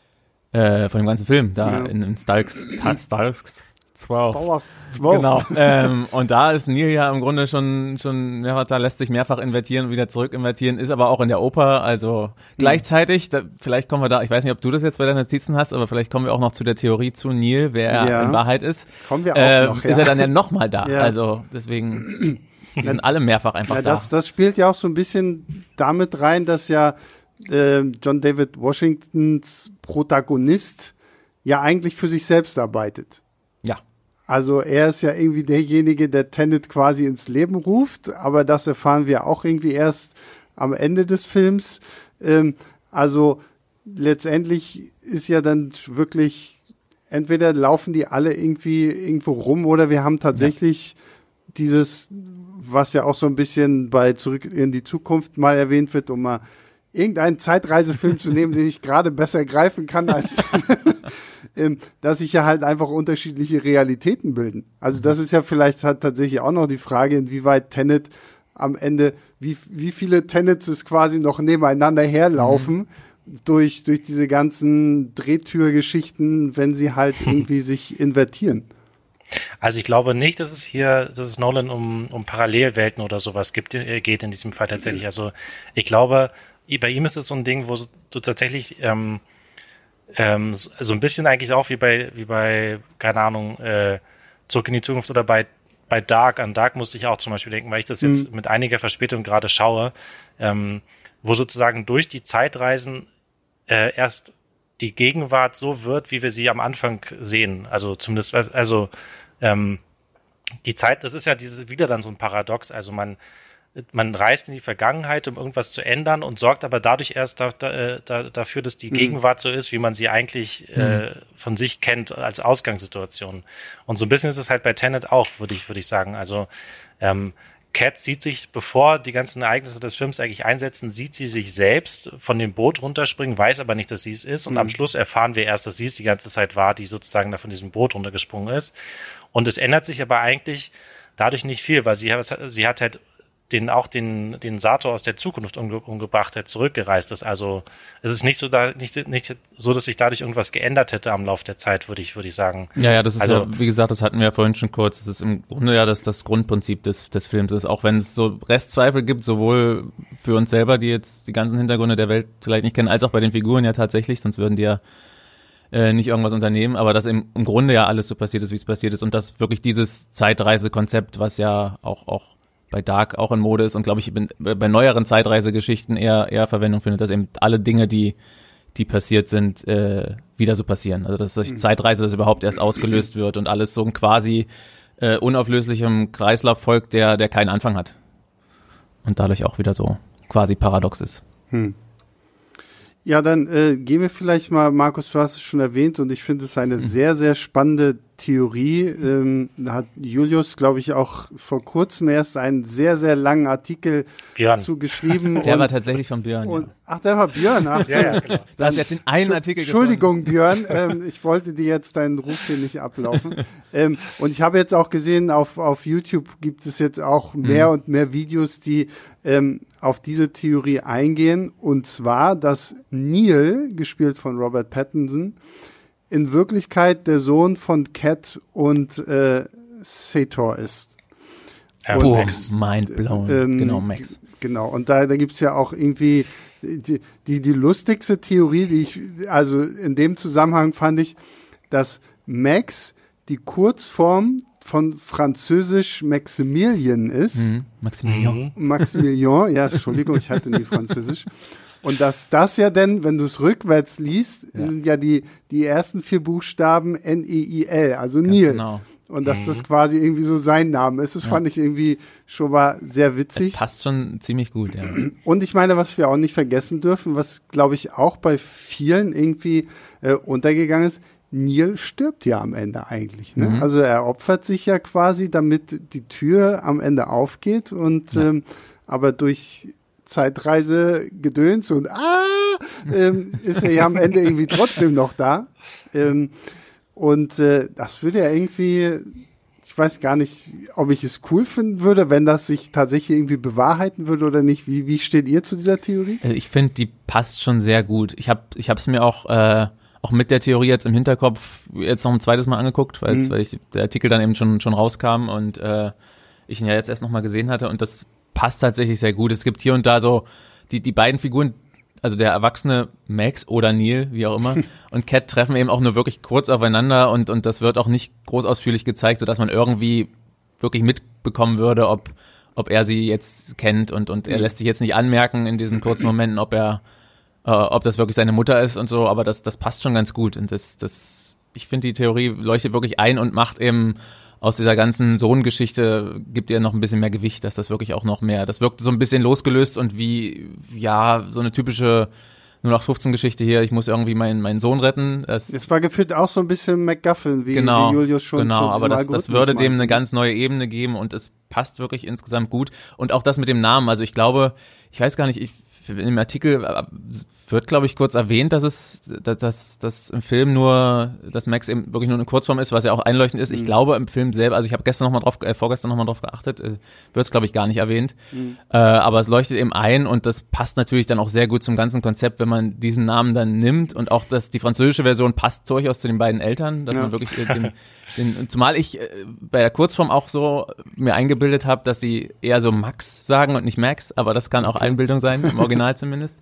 äh, von dem ganzen Film, da Ja. in, in Stalks, Stalks zwölf. Powers zwölf. Genau. ähm, und da ist Neil ja im Grunde schon, schon, ja, da lässt sich mehrfach invertieren und wieder zurück invertieren, ist aber auch in der Oper, also gleichzeitig, da, vielleicht kommen wir da, ich weiß nicht, ob du das jetzt bei deinen Notizen hast, aber vielleicht kommen wir auch noch zu der Theorie zu Neil, wer er Ja. in Wahrheit ist. Kommen wir auch Ähm, noch, ist ja. er dann ja nochmal da, Ja. also deswegen, die sind alle mehrfach einfach Ja, da. das, das spielt ja auch so ein bisschen damit rein, dass ja äh, John David Washingtons Protagonist ja eigentlich für sich selbst arbeitet. Ja. Also er ist ja irgendwie derjenige, der Tenet quasi ins Leben ruft, aber das erfahren wir auch irgendwie erst am Ende des Films. Ähm, also letztendlich ist ja dann wirklich, entweder laufen die alle irgendwie irgendwo rum oder wir haben tatsächlich dieses, was ja auch so ein bisschen bei Zurück in die Zukunft mal erwähnt wird, um mal irgendeinen Zeitreisefilm zu nehmen, den ich gerade besser greifen kann als ähm, dass sich ja halt einfach unterschiedliche Realitäten bilden. Also das ist ja vielleicht halt tatsächlich auch noch die Frage, inwieweit Tenet am Ende, wie, wie viele Tenets es quasi noch nebeneinander herlaufen mhm. durch, durch diese ganzen Drehtürgeschichten, wenn sie halt irgendwie sich invertieren. Also ich glaube nicht, dass es hier, dass es Nolan um, um Parallelwelten oder sowas gibt, äh, geht in diesem Fall tatsächlich. Also ich glaube, bei ihm ist es so ein Ding, wo du tatsächlich ähm, ähm, so, so ein bisschen eigentlich auch wie bei, wie bei, keine Ahnung, äh, Zurück in die Zukunft oder bei, bei Dark. An Dark musste ich auch zum Beispiel denken, weil ich das jetzt mhm. mit einiger Verspätung gerade schaue, ähm, wo sozusagen durch die Zeitreisen äh, erst die Gegenwart so wird, wie wir sie am Anfang sehen. Also zumindest, also ähm, die Zeit, das ist ja diese wieder dann so ein Paradox. Also man man reist in die Vergangenheit, um irgendwas zu ändern und sorgt aber dadurch erst da, da, da, dafür, dass die mhm. Gegenwart so ist, wie man sie eigentlich mhm. äh, von sich kennt als Ausgangssituation. Und so ein bisschen ist es halt bei Tenet auch, würde ich würde ich sagen. Also ähm, Kat sieht sich, bevor die ganzen Ereignisse des Films eigentlich einsetzen, sieht sie sich selbst von dem Boot runterspringen, weiß aber nicht, dass sie es ist. Und mhm. am Schluss erfahren wir erst, dass sie es die ganze Zeit war, die sozusagen da von diesem Boot runtergesprungen ist. Und es ändert sich aber eigentlich dadurch nicht viel, weil sie, sie hat halt den, auch den, den Sato aus der Zukunft umge- umgebracht hat, zurückgereist ist. Also es ist nicht so, da, nicht, nicht so, dass sich dadurch irgendwas geändert hätte am Laufe der Zeit, würde ich, würde ich sagen. Ja, ja, das ist also, ja, wie gesagt, das hatten wir ja vorhin schon kurz. Das ist im Grunde ja das, das Grundprinzip des, des Films ist. Auch wenn es so Restzweifel gibt, sowohl für uns selber, die jetzt die ganzen Hintergründe der Welt vielleicht nicht kennen, als auch bei den Figuren ja tatsächlich, sonst würden die ja äh, nicht irgendwas unternehmen. Aber dass im, im Grunde ja alles so passiert ist, wie es passiert ist. Und dass wirklich dieses Zeitreisekonzept, was ja auch, auch bei Dark auch in Mode ist und glaube ich bei neueren Zeitreisegeschichten eher eher Verwendung findet, dass eben alle Dinge, die die passiert sind, äh, wieder so passieren. Also dass durch mhm. Zeitreise das überhaupt erst ausgelöst wird und alles so ein quasi äh, unauflöslichem Kreislauf folgt, der der keinen Anfang hat und dadurch auch wieder so quasi paradox ist. Hm. Ja, dann äh, gehen wir vielleicht mal, Markus, du hast es schon erwähnt und ich finde es eine mhm. sehr, sehr spannende Theorie. Ähm, da hat Julius, glaube ich, auch vor kurzem erst einen sehr, sehr langen Artikel Björn. zu geschrieben. Der und, war tatsächlich von Björn. Und, ja. Ach, der war Björn. Ach, so. ja, ja, genau. Du hast jetzt in einen Artikel Entschuldigung, Björn, ähm, ich wollte dir jetzt deinen Ruf hier nicht ablaufen. ähm, und ich habe jetzt auch gesehen, auf, auf YouTube gibt es jetzt auch mehr mhm. und mehr Videos, die ähm, auf diese Theorie eingehen. Und zwar, dass Neil, gespielt von Robert Pattinson, in Wirklichkeit der Sohn von Kat und äh, Sator ist. Ja, und, Max. Mind blown. Ähm, genau, Max. Genau, und da, da gibt es ja auch irgendwie die, die, die lustigste Theorie, die ich, also in dem Zusammenhang fand ich, dass Max die Kurzform von französisch Maximilien ist. Mhm. Maximilian. Maximilian, ja, Entschuldigung, ich hatte nie Französisch. Und dass das ja denn, wenn du es rückwärts liest, ja. sind ja die, die ersten vier Buchstaben N E I L, also Ganz Neil. Genau. Und dass mhm. das quasi irgendwie so sein Name ist, das ja. fand ich irgendwie schon mal sehr witzig. Das passt schon ziemlich gut, ja. Und ich meine, was wir auch nicht vergessen dürfen, was, glaube ich, auch bei vielen irgendwie äh, untergegangen ist, Neil stirbt ja am Ende eigentlich. Ne? Mhm. Also er opfert sich ja quasi, damit die Tür am Ende aufgeht. Und ja. ähm, aber durch Zeitreise Gedöns und ah, ähm, ist er ja am Ende irgendwie trotzdem noch da. Ähm, und äh, das würde ja irgendwie, ich weiß gar nicht, ob ich es cool finden würde, wenn das sich tatsächlich irgendwie bewahrheiten würde oder nicht. Wie, wie steht ihr zu dieser Theorie? Ich finde, die passt schon sehr gut. Ich habe ich habe es mir auch äh, auch mit der Theorie jetzt im Hinterkopf jetzt noch ein zweites Mal angeguckt, weil mhm. weil ich, der Artikel dann eben schon schon rauskam und äh, ich ihn ja jetzt erst noch mal gesehen hatte und das passt tatsächlich sehr gut. Es gibt hier und da so die die beiden Figuren, also der erwachsene Max oder Neil, wie auch immer, und Kat treffen eben auch nur wirklich kurz aufeinander und und das wird auch nicht groß ausführlich gezeigt, sodass man irgendwie wirklich mitbekommen würde, ob ob er sie jetzt kennt und und er lässt sich jetzt nicht anmerken in diesen kurzen Momenten, ob er äh, ob das wirklich seine Mutter ist und so, aber das das passt schon ganz gut und das das ich finde, die Theorie leuchtet wirklich ein und macht eben aus dieser ganzen Sohngeschichte, gibt ihr noch ein bisschen mehr Gewicht, dass das wirklich auch noch mehr, das wirkt so ein bisschen losgelöst und wie, ja, so eine typische null acht fünfzehn Geschichte hier, ich muss irgendwie meinen meinen Sohn retten. Das, das war gefühlt auch so ein bisschen MacGuffin, wie, genau, wie Julius schon Genau, so aber das, das würde dem eine ganz neue Ebene geben und es passt wirklich insgesamt gut. Und auch das mit dem Namen, also ich glaube, ich weiß gar nicht, ich in dem Artikel wird, glaube ich, kurz erwähnt, dass es, dass, dass, dass im Film nur, dass Max eben wirklich nur eine Kurzform ist, was ja auch einleuchtend ist. Ich mhm. glaube, im Film selber, also ich habe gestern noch mal drauf, äh, vorgestern noch mal drauf geachtet, äh, wird es, glaube ich, gar nicht erwähnt. Mhm. Äh, aber es leuchtet eben ein und das passt natürlich dann auch sehr gut zum ganzen Konzept, wenn man diesen Namen dann nimmt und auch, dass die französische Version passt durchaus zu den beiden Eltern, dass ja. man wirklich äh, den, den, zumal ich äh, bei der Kurzform auch so mir eingebildet habe, dass sie eher so Max sagen und nicht Max, aber das kann auch Einbildung sein, im Original zumindest.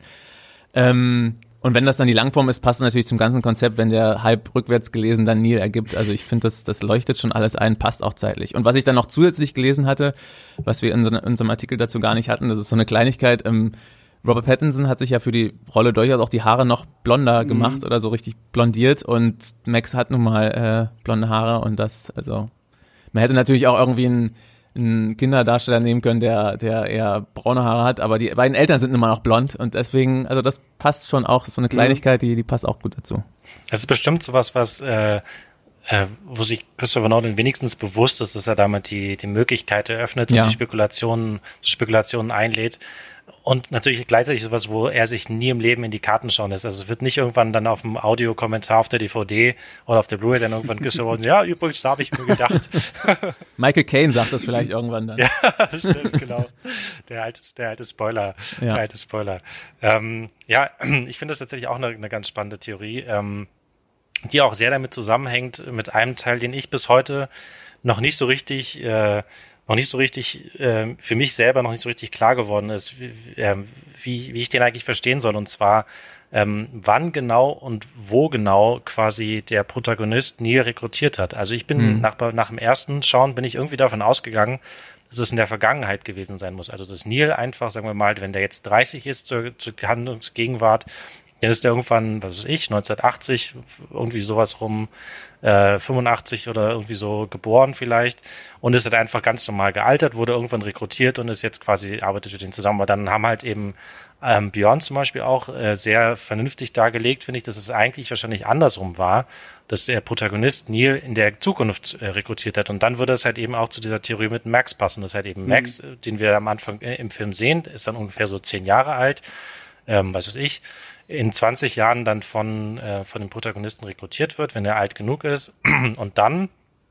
Ähm, und wenn das dann die Langform ist, passt es natürlich zum ganzen Konzept, wenn der halb rückwärts gelesen dann Neil ergibt. Also ich finde, das, das leuchtet schon alles ein, passt auch zeitlich. Und was ich dann noch zusätzlich gelesen hatte, was wir in, so, in unserem Artikel dazu gar nicht hatten, das ist so eine Kleinigkeit, ähm, Robert Pattinson hat sich ja für die Rolle durchaus auch die Haare noch blonder gemacht mhm. oder so richtig blondiert und Max hat nun mal äh, blonde Haare und das, also man hätte natürlich auch irgendwie einen, einen Kinderdarsteller nehmen können, der der eher braune Haare hat, aber die beiden Eltern sind nun mal noch blond und deswegen, also das passt schon auch, so eine Kleinigkeit, die die passt auch gut dazu. Das ist bestimmt sowas, was äh, äh, wo sich Christopher Nolan wenigstens bewusst ist, dass er damit die, die Möglichkeit eröffnet ja. und die Spekulationen, Spekulationen einlädt. Und natürlich gleichzeitig sowas, wo er sich nie im Leben in die Karten schauen lässt. Also es wird nicht irgendwann dann auf dem Audiokommentar auf der D V D oder auf der Blu-ray dann irgendwann gesagt, ja, übrigens, da habe ich mir gedacht. Michael Caine sagt das vielleicht irgendwann dann. Ja, stimmt, genau. Der alte, der alte Spoiler. Ja. Der alte Spoiler. Ähm, ja, ich finde das tatsächlich auch eine, eine ganz spannende Theorie, ähm, die auch sehr damit zusammenhängt mit einem Teil, den ich bis heute noch nicht so richtig äh, noch nicht so richtig, äh, für mich selber noch nicht so richtig klar geworden ist, wie, äh, wie, wie ich den eigentlich verstehen soll. Und zwar, ähm, wann genau und wo genau quasi der Protagonist Neil rekrutiert hat. Also ich bin mhm. nach, nach dem ersten Schauen bin ich irgendwie davon ausgegangen, dass es in der Vergangenheit gewesen sein muss. Also dass Neil einfach, sagen wir mal, wenn der jetzt dreißig ist zur, zur Handlungsgegenwart, dann ist der irgendwann, was weiß ich, neunzehnhundertachtzig, irgendwie sowas rum, äh, fünfundachtzig oder irgendwie so geboren vielleicht und ist halt einfach ganz normal gealtert, wurde irgendwann rekrutiert und ist jetzt quasi, arbeitet mit denen zusammen. Aber dann haben halt eben ähm, Beyond zum Beispiel auch äh, sehr vernünftig dargelegt, finde ich, dass es eigentlich wahrscheinlich andersrum war, dass der Protagonist Neil in der Zukunft äh, rekrutiert hat. Und dann würde es halt eben auch zu dieser Theorie mit Max passen. Das ist halt eben mhm. Max, den wir am Anfang äh, im Film sehen, ist dann ungefähr so zehn Jahre alt, ähm, was weiß ich, in zwanzig Jahren dann von, äh, von dem Protagonisten rekrutiert wird, wenn er alt genug ist. Und dann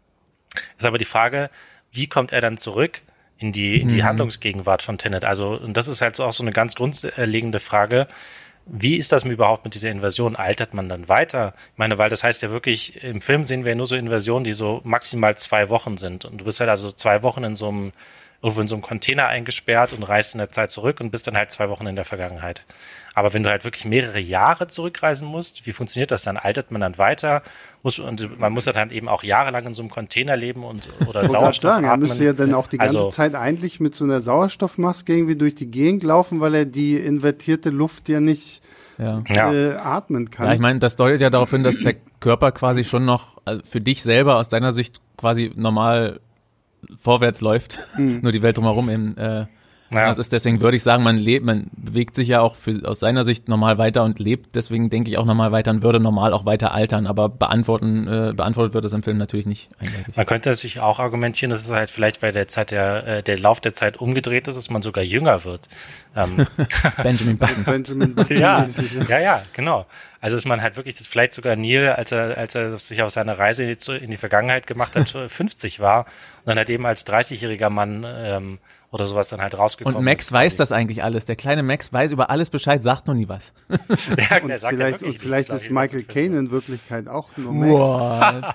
ist aber die Frage, wie kommt er dann zurück in die, in die mhm. Handlungsgegenwart von Tenet? Also, und das ist halt so auch so eine ganz grundlegende Frage. Wie ist das überhaupt mit dieser Inversion? Altert man dann weiter? Ich meine, weil das heißt ja wirklich, im Film sehen wir ja nur so Inversionen, die so maximal zwei Wochen sind. Und du bist halt also zwei Wochen in so einem, irgendwo in so einem Container eingesperrt und reist in der Zeit zurück und bist dann halt zwei Wochen in der Vergangenheit. Aber wenn du halt wirklich mehrere Jahre zurückreisen musst, wie funktioniert das dann? Altert man dann weiter? Muss, und man muss dann eben auch jahrelang in so einem Container leben und oder ich Sauerstoff sagen, atmen. Er müsste ja dann auch die ganze also, Zeit eigentlich mit so einer Sauerstoffmaske irgendwie durch die Gegend laufen, weil er die invertierte Luft ja nicht ja. Äh, atmen kann. Ja, ich meine, das deutet ja darauf hin, dass der Körper quasi schon noch also für dich selber aus deiner Sicht quasi normal vorwärts läuft, mhm. nur die Welt drumherum eben äh, Ja. Das ist deswegen, würde ich sagen, man lebt, man bewegt sich ja auch für, aus seiner Sicht normal weiter und lebt, deswegen denke ich auch normal weiter und würde normal auch weiter altern, aber beantworten, äh, beantwortet wird das im Film natürlich nicht eindeutig. Man könnte natürlich auch argumentieren, dass es halt vielleicht, weil der Zeit der, äh, der Lauf der Zeit umgedreht ist, dass man sogar jünger wird. Ähm. Benjamin Button. Benjamin Button. ja, ja, ja, genau. Also ist man halt wirklich, dass vielleicht sogar Neil, als er, als er sich auf seine Reise in die Vergangenheit gemacht hat, fünfzig war und dann halt eben als dreißigjähriger Mann ähm, oder sowas dann halt rausgekommen. Und Max ist, weiß das eigentlich alles. Der kleine Max weiß über alles Bescheid, sagt nur nie was. ja, und vielleicht, und vielleicht ist Michael Caine in Wirklichkeit auch nur Max.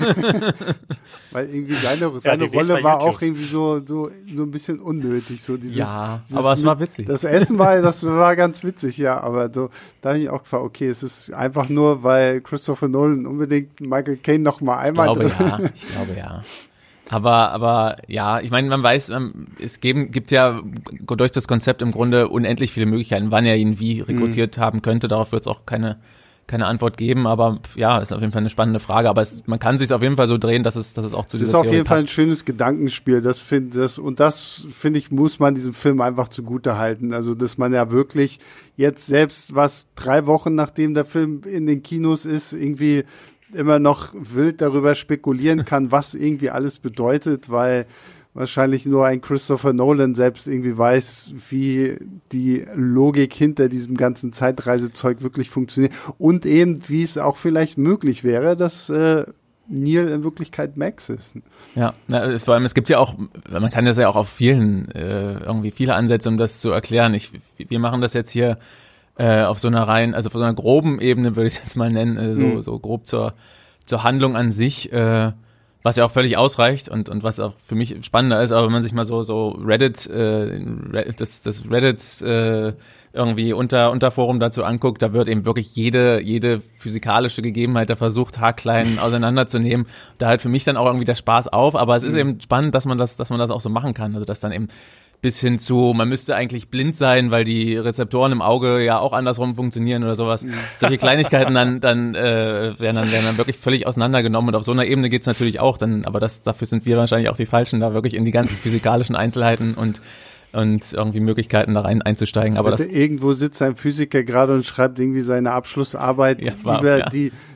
Weil irgendwie seine, seine ja, Rolle war auch irgendwie so, so, so ein bisschen unnötig. So dieses, ja, dieses aber es mit, war witzig. Das Essen war, das war ganz witzig, ja. Aber so, da habe ich auch gefragt, okay, es ist einfach nur, weil Christopher Nolan unbedingt Michael Caine noch mal einmal ich glaube, ja. Ich glaube, ja. Aber, aber ja, ich meine, man weiß, es geben, gibt ja durch das Konzept im Grunde unendlich viele Möglichkeiten, wann er ihn wie rekrutiert mhm. haben könnte. Darauf wird es auch keine, keine Antwort geben. Aber ja, ist auf jeden Fall eine spannende Frage. Aber es, man kann sich auf jeden Fall so drehen, dass es, dass es auch zu es dieser Theorie passt. Es ist auf jeden Fall ein schönes Gedankenspiel. Das finde das und das finde ich muss man diesem Film einfach zugute halten. Also dass man ja wirklich jetzt selbst was drei Wochen nachdem der Film in den Kinos ist irgendwie immer noch wild darüber spekulieren kann, was irgendwie alles bedeutet, weil wahrscheinlich nur ein Christopher Nolan selbst irgendwie weiß, wie die Logik hinter diesem ganzen Zeitreisezeug wirklich funktioniert und eben, wie es auch vielleicht möglich wäre, dass äh, Neil in Wirklichkeit Max ist. Ja, es, vor allem, es gibt ja auch, man kann das ja auch auf vielen, äh, irgendwie viele Ansätze, um das zu erklären. Ich, wir machen das jetzt hier Äh, auf so einer rein, also auf so einer groben Ebene würde ich es jetzt mal nennen, äh, so, mhm. so grob zur, zur Handlung an sich, äh, was ja auch völlig ausreicht und, und was auch für mich spannender ist, aber wenn man sich mal so, so Reddit, äh, das, das Reddit äh, irgendwie unter, Unterforum dazu anguckt, da wird eben wirklich jede, jede physikalische Gegebenheit da versucht, haarklein auseinanderzunehmen. Da hört für mich dann auch irgendwie der Spaß auf, aber es ist mhm. eben spannend, dass man das, dass man das auch so machen kann, also dass dann eben bis hin zu, man müsste eigentlich blind sein, weil die Rezeptoren im Auge ja auch andersrum funktionieren oder sowas. Mhm. Solche Kleinigkeiten dann, dann, äh, werden dann werden dann wirklich völlig auseinandergenommen und auf so einer Ebene geht's natürlich auch, dann, aber das, dafür sind wir wahrscheinlich auch die Falschen, da wirklich in die ganz physikalischen Einzelheiten und und irgendwie Möglichkeiten da rein einzusteigen. Aber das irgendwo sitzt ein Physiker gerade und schreibt irgendwie seine Abschlussarbeit ja, war, über ja. die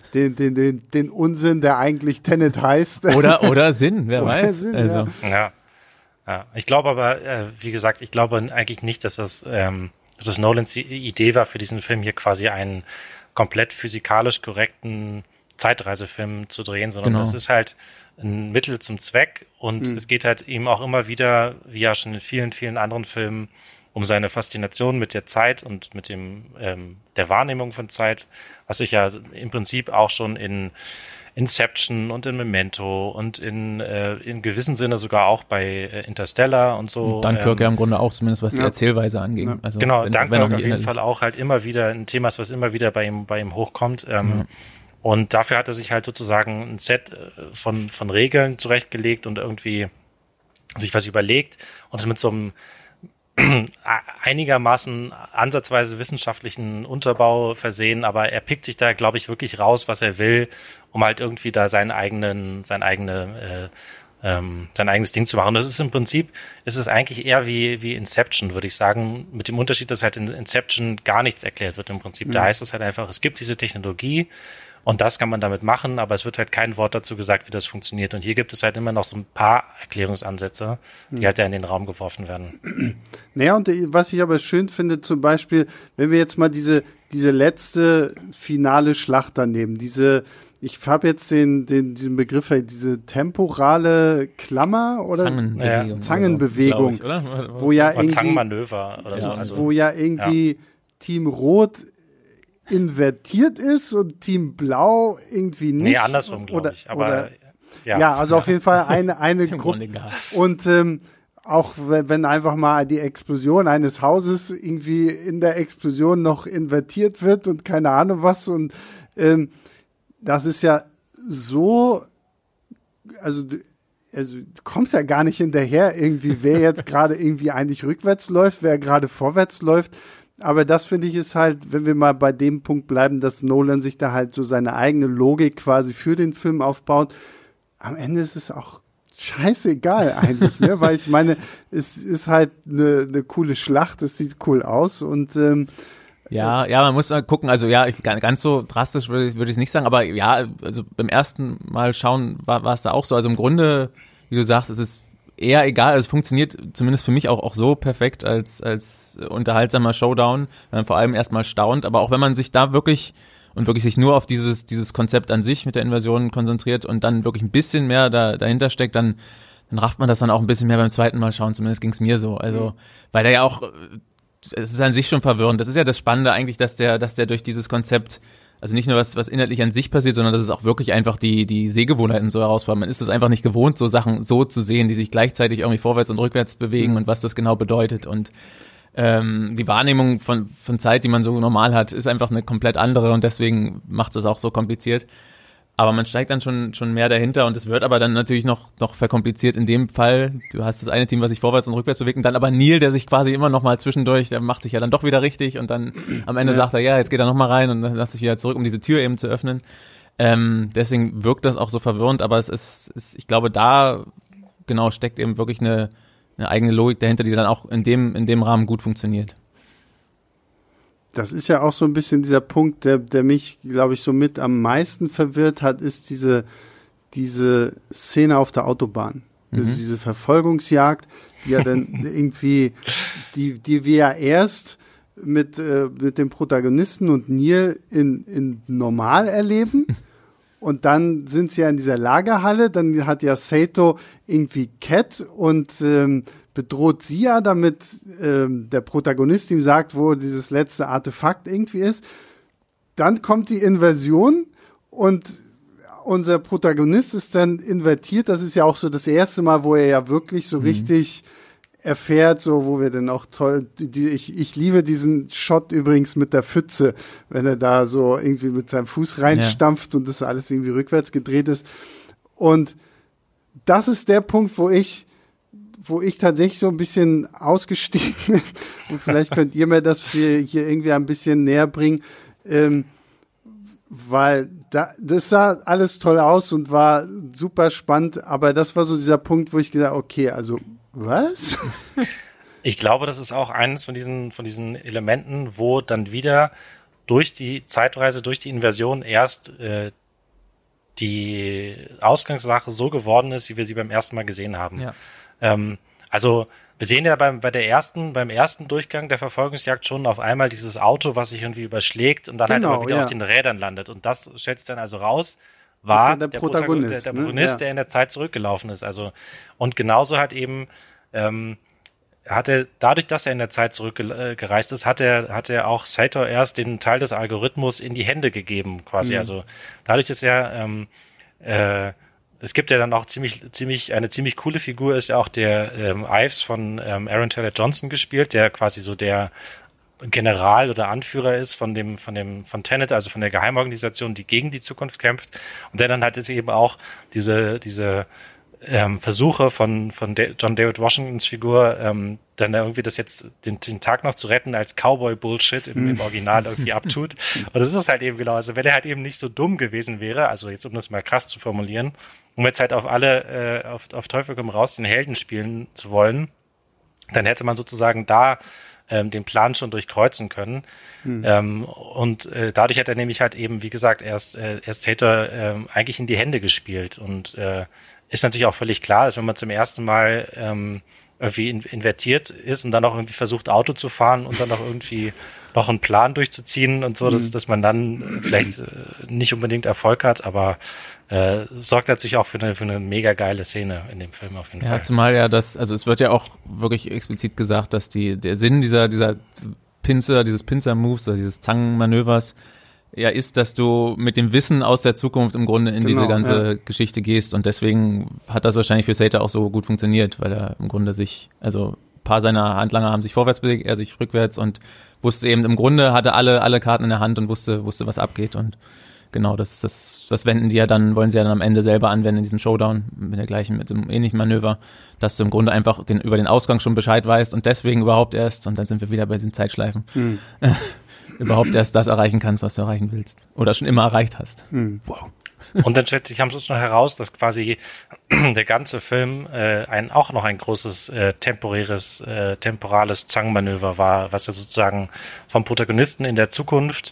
den, den, den, den Unsinn, der eigentlich Tenet heißt. Oder, oder Sinn, wer oder weiß. Sinn, also. Ja. ja. ja. Ich glaube aber, äh, wie gesagt, ich glaube eigentlich nicht, dass das, ähm, dass das Nolans Idee war, für diesen Film hier quasi einen komplett physikalisch korrekten Zeitreisefilm zu drehen, sondern Genau. es ist halt ein Mittel zum Zweck und mhm. es geht halt ihm auch immer wieder, wie ja schon in vielen, vielen anderen Filmen, um seine Faszination mit der Zeit und mit dem ähm, der Wahrnehmung von Zeit, was sich ja im Prinzip auch schon in Inception und in Memento und in äh, in gewissem Sinne sogar auch bei äh, Interstellar und so. Und Dunkirk ähm, ja im Grunde auch, zumindest was die ja. Erzählweise anging. Ja. Also, genau, wenn, Dunkirk wenn auch auf nicht jeden innerlich. Fall auch halt immer wieder ein Thema, was immer wieder bei ihm bei ihm hochkommt. Ähm, Ja. Und dafür hat er sich halt sozusagen ein Set von, von Regeln zurechtgelegt und irgendwie sich was überlegt und es mit so einem einigermaßen ansatzweise wissenschaftlichen Unterbau versehen, aber er pickt sich da, glaube ich, wirklich raus, was er will, um halt irgendwie da seinen eigenen, sein eigene, äh, ähm, sein eigenes Ding zu machen. Das ist im Prinzip, ist es eigentlich eher wie, wie Inception, würde ich sagen, mit dem Unterschied, dass halt in Inception gar nichts erklärt wird im Prinzip. Mhm. Da heißt es halt einfach, es gibt diese Technologie, und das kann man damit machen, aber es wird halt kein Wort dazu gesagt, wie das funktioniert. Und hier gibt es halt immer noch so ein paar Erklärungsansätze, die halt ja in den Raum geworfen werden. Naja, und was ich aber schön finde, zum Beispiel, wenn wir jetzt mal diese, diese letzte finale Schlacht dann nehmen, diese, ich habe jetzt den, den, diesen Begriff, diese temporale Klammer oder Zangenbewegung, ja. Zangenbewegung, ich, oder? wo ja irgendwie, Zangenmanöver oder ja, so. Also, wo ja irgendwie ja. Team Rot invertiert ist und Team Blau irgendwie nicht. Nee, andersrum, glaube ich. Aber, oder, ja. ja, also ja. auf jeden Fall eine, eine Gruppe. Und ähm, auch wenn, wenn einfach mal die Explosion eines Hauses irgendwie in der Explosion noch invertiert wird und keine Ahnung was. Und ähm, das ist ja so, also also du kommst ja gar nicht hinterher irgendwie, wer jetzt gerade irgendwie eigentlich rückwärts läuft, wer gerade vorwärts läuft. Aber das, finde ich, ist halt, wenn wir mal bei dem Punkt bleiben, dass Nolan sich da halt so seine eigene Logik quasi für den Film aufbaut. Am Ende ist es auch scheißegal eigentlich, ne? Weil ich meine, es ist halt eine, eine coole Schlacht, es sieht cool aus und ähm, Ja, ja, man muss mal gucken, also ja, ich, ganz so drastisch würde ich würde ich es nicht sagen, aber ja, also beim ersten Mal schauen war, war es da auch so, also im Grunde, wie du sagst, es ist eher egal, es funktioniert zumindest für mich auch, auch so perfekt als, als unterhaltsamer Showdown, wenn man vor allem erstmal staunt, aber auch wenn man sich da wirklich und wirklich sich nur auf dieses, dieses Konzept an sich mit der Invasion konzentriert und dann wirklich ein bisschen mehr da, dahinter steckt, dann, dann rafft man das dann auch ein bisschen mehr beim zweiten Mal schauen, zumindest ging es mir so, also, mhm. weil der ja auch, es ist an sich schon verwirrend, das ist ja das Spannende eigentlich, dass der, dass der durch dieses Konzept, also nicht nur was, was inhaltlich an sich passiert, sondern dass es auch wirklich einfach die, die Sehgewohnheiten so herausfordert. Man ist es einfach nicht gewohnt, so Sachen so zu sehen, die sich gleichzeitig irgendwie vorwärts und rückwärts bewegen mhm. und was das genau bedeutet. Und ähm, die Wahrnehmung von, von Zeit, die man so normal hat, ist einfach eine komplett andere und deswegen macht es auch so kompliziert. Aber man steigt dann schon, schon mehr dahinter und es wird aber dann natürlich noch, noch verkompliziert in dem Fall. Du hast das eine Team, was sich vorwärts und rückwärts bewegt und dann aber Neil, der sich quasi immer noch mal zwischendurch, der macht sich ja dann doch wieder richtig und dann am Ende ja. sagt er, ja, jetzt geht er noch mal rein und dann lässt sich wieder zurück, um diese Tür eben zu öffnen. Ähm, deswegen wirkt das auch so verwirrend, aber es ist, ist, ich glaube, da genau steckt eben wirklich eine, eine eigene Logik dahinter, die dann auch in dem, in dem Rahmen gut funktioniert. Das ist ja auch so ein bisschen dieser Punkt, der, der mich, glaube ich, so mit am meisten verwirrt hat, ist diese, diese Szene auf der Autobahn. Mhm. Also diese Verfolgungsjagd, die ja dann irgendwie, die, die wir ja erst mit, äh, mit dem Protagonisten und Neil in, in normal erleben. Und dann sind sie ja in dieser Lagerhalle, dann hat ja Saito irgendwie Cat und ähm, bedroht sie ja, damit ähm, der Protagonist ihm sagt, wo dieses letzte Artefakt irgendwie ist. Dann kommt die Inversion und unser Protagonist ist dann invertiert. Das ist ja auch so das erste Mal, wo er ja wirklich so mhm. richtig erfährt, so wo wir dann auch toll, die, ich, ich liebe diesen Shot übrigens mit der Pfütze, wenn er da so irgendwie mit seinem Fuß reinstampft ja. und das alles irgendwie rückwärts gedreht ist. Und das ist der Punkt, wo ich wo ich tatsächlich so ein bisschen ausgestiegen bin und vielleicht könnt ihr mir das für hier irgendwie ein bisschen näher bringen, ähm, weil da, das sah alles toll aus und war super spannend, aber das war so dieser Punkt, wo ich gesagt habe, okay, also was? Ich glaube, das ist auch eines von diesen, von diesen Elementen, wo dann wieder durch die Zeitreise, durch die Inversion erst äh, die Ausgangssache so geworden ist, wie wir sie beim ersten Mal gesehen haben. Ja. Ähm, also wir sehen ja beim, bei der ersten, beim ersten Durchgang der Verfolgungsjagd schon auf einmal dieses Auto, was sich irgendwie überschlägt und dann genau, halt aber wieder ja. auf den Rädern landet. Und das stellt sich dann also raus, war ja der, der Protagonist, Protagonist, der, der, Protagonist ne? der in der Zeit zurückgelaufen ist. Also und genauso hat eben ähm, hat er, dadurch, dass er in der Zeit zurückgereist ist, hat er, hat er auch Sator erst den Teil des Algorithmus in die Hände gegeben, quasi. Mhm. Also dadurch, dass er, ähm, äh, es gibt ja dann auch ziemlich, ziemlich, eine ziemlich coole Figur, ist ja auch der ähm, Ives von ähm, Aaron Taylor Johnson gespielt, der quasi so der General oder Anführer ist von dem, von dem, von Tenet, also von der Geheimorganisation, die gegen die Zukunft kämpft. Und der dann halt ist eben auch diese, diese Ähm, Versuche von, von De- John David Washingtons Figur, ähm, dann irgendwie das jetzt den, den Tag noch zu retten als Cowboy-Bullshit im, im Original irgendwie abtut. Und das ist halt eben genau, also wenn er halt eben nicht so dumm gewesen wäre, also jetzt um das mal krass zu formulieren, um jetzt halt auf alle, äh, auf, auf Teufel komm raus den Helden spielen zu wollen, dann hätte man sozusagen da ähm, den Plan schon durchkreuzen können. Mhm. Ähm, und äh, dadurch hat er nämlich halt eben, wie gesagt, erst, äh, erst Hater äh, eigentlich in die Hände gespielt und äh, ist natürlich auch völlig klar, dass wenn man zum ersten Mal ähm, irgendwie in, invertiert ist und dann auch irgendwie versucht, Auto zu fahren und dann auch irgendwie noch einen Plan durchzuziehen und so, mhm. dass, dass man dann vielleicht äh, nicht unbedingt Erfolg hat, aber äh, sorgt natürlich auch für eine, für eine mega geile Szene in dem Film auf jeden ja, Fall. Ja, zumal ja das, also es wird ja auch wirklich explizit gesagt, dass die der Sinn dieser, dieser Pinzer, dieses Pinzer-Moves oder dieses Zangenmanövers ja ist, dass du mit dem Wissen aus der Zukunft im Grunde in genau, diese ganze ja. Geschichte gehst und deswegen hat das wahrscheinlich für Sator auch so gut funktioniert, weil er im Grunde sich, also ein paar seiner Handlanger haben sich vorwärts bewegt, er sich rückwärts und wusste eben, im Grunde hatte alle alle Karten in der Hand und wusste, wusste was abgeht und genau, das, das, das wenden die ja dann, wollen sie ja dann am Ende selber anwenden in diesem Showdown mit der gleichen, mit dem ähnlichen Manöver, dass du im Grunde einfach den, über den Ausgang schon Bescheid weißt und deswegen überhaupt erst und dann sind wir wieder bei diesen Zeitschleifen. Mhm. überhaupt erst das erreichen kannst, was du erreichen willst. Oder schon immer erreicht hast. Hm. Wow. Und dann stellt sich am Schluss noch heraus, dass quasi der ganze Film äh, ein, auch noch ein großes äh, temporäres, äh, temporales Zangenmanöver war, was ja sozusagen vom Protagonisten in der Zukunft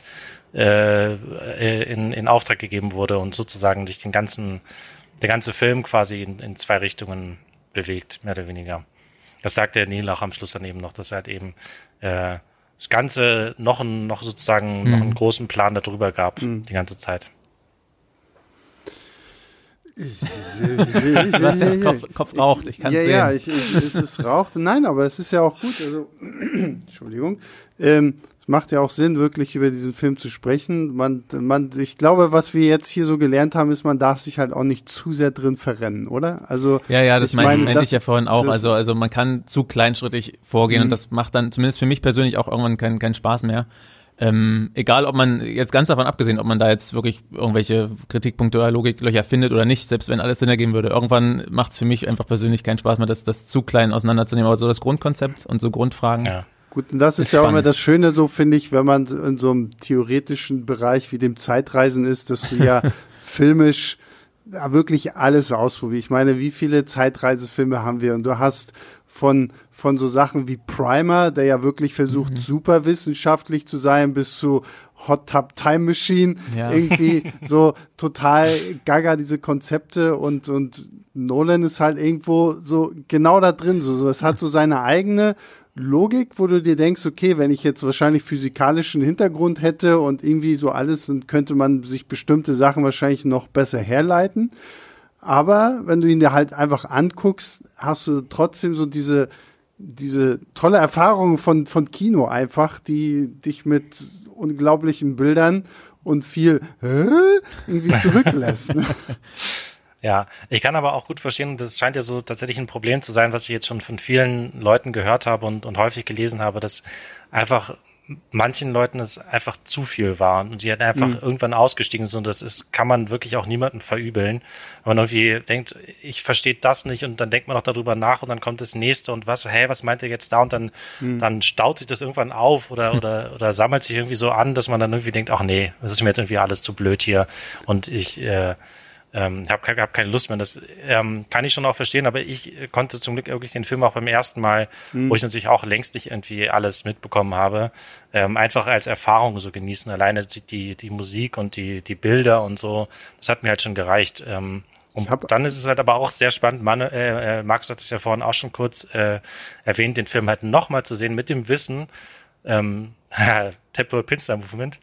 äh, in, in Auftrag gegeben wurde und sozusagen durch den ganzen, der ganze Film quasi in, in zwei Richtungen bewegt, mehr oder weniger. Das sagt der Neil auch am Schluss dann eben noch, dass er halt eben äh, das Ganze noch, ein, noch sozusagen mhm. noch einen großen Plan darüber gab, mhm. die ganze Zeit. Sebastians Kopf, Kopf raucht, ich kann es ja, sehen. Ja, ich, ich, es ist raucht. Nein, aber es ist ja auch gut. Also, Entschuldigung. Ähm, es macht ja auch Sinn, wirklich über diesen Film zu sprechen. Man, man, ich glaube, was wir jetzt hier so gelernt haben, ist, man darf sich halt auch nicht zu sehr drin verrennen, oder? Also ja, ja, das ich meine, meinte ich ja vorhin auch. Das, also, also man kann zu kleinschrittig vorgehen mhm. und das macht dann zumindest für mich persönlich auch irgendwann keinen keinen Spaß mehr. Ähm, egal, ob man jetzt ganz davon abgesehen, ob man da jetzt wirklich irgendwelche Kritikpunkte oder Logiklöcher findet oder nicht, selbst wenn alles Sinn ergeben würde, irgendwann macht es für mich einfach persönlich keinen Spaß mehr, das, das zu klein auseinanderzunehmen. Aber so das Grundkonzept und so Grundfragen. Ja. Gut, und das ist, ist ja auch immer das Schöne, so finde ich, wenn man in so einem theoretischen Bereich wie dem Zeitreisen ist, dass du ja filmisch ja, wirklich alles ausprobierst. Ich meine, wie viele Zeitreisefilme haben wir? Und du hast von von so Sachen wie Primer, der ja wirklich versucht, mhm. super wissenschaftlich zu sein, bis zu Hot Tub Time Machine, ja. irgendwie so total gaga diese Konzepte und und Nolan ist halt irgendwo so genau da drin, so, so es hat so seine eigene Logik, wo du dir denkst, okay, wenn ich jetzt wahrscheinlich physikalischen Hintergrund hätte und irgendwie so alles, dann könnte man sich bestimmte Sachen wahrscheinlich noch besser herleiten. Aber wenn du ihn dir halt einfach anguckst, hast du trotzdem so diese diese tolle Erfahrung von von Kino einfach, die dich mit unglaublichen Bildern und viel Hä? irgendwie zurücklässt. Ne? Ja, ich kann aber auch gut verstehen, und das scheint ja so tatsächlich ein Problem zu sein, was ich jetzt schon von vielen Leuten gehört habe und, und häufig gelesen habe, dass einfach manchen Leuten es einfach zu viel war und die halt einfach mhm. irgendwann ausgestiegen sind und das ist, kann man wirklich auch niemandem verübeln. Wenn man irgendwie denkt, ich verstehe das nicht und dann denkt man noch darüber nach und dann kommt das nächste und was, hey, was meint ihr jetzt da und dann, mhm. dann staut sich das irgendwann auf oder, oder, oder sammelt sich irgendwie so an, dass man dann irgendwie denkt, ach nee, das ist mir jetzt irgendwie alles zu blöd hier und ich, äh, ähm, habe ke hab keine Lust mehr. Das ähm, kann ich schon auch verstehen, aber ich konnte zum Glück wirklich den Film auch beim ersten Mal, mhm. wo ich natürlich auch längst nicht irgendwie alles mitbekommen habe, ähm, einfach als Erfahrung so genießen. Alleine die, die, die Musik und die, die Bilder und so, das hat mir halt schon gereicht. Ähm, und dann ist es halt aber auch sehr spannend, Man, äh, äh, Markus hat es ja vorhin auch schon kurz äh, erwähnt, den Film halt nochmal zu sehen mit dem Wissen, ähm, Temporal Pincer Movement.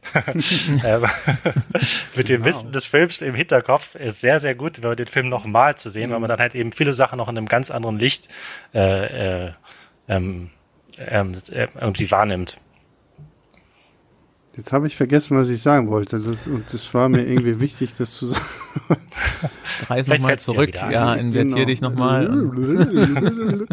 Mit dem wow. Wissen des Films im Hinterkopf ist sehr, sehr gut, wenn man den Film nochmal zu sehen, mhm. weil man dann halt eben viele Sachen noch in einem ganz anderen Licht äh, äh, ähm, ähm, irgendwie wahrnimmt. Jetzt habe ich vergessen, was ich sagen wollte. Das, und das war mir irgendwie wichtig, das zu sagen. Reis nochmal zurück, ja, ja invertier genau. dich nochmal.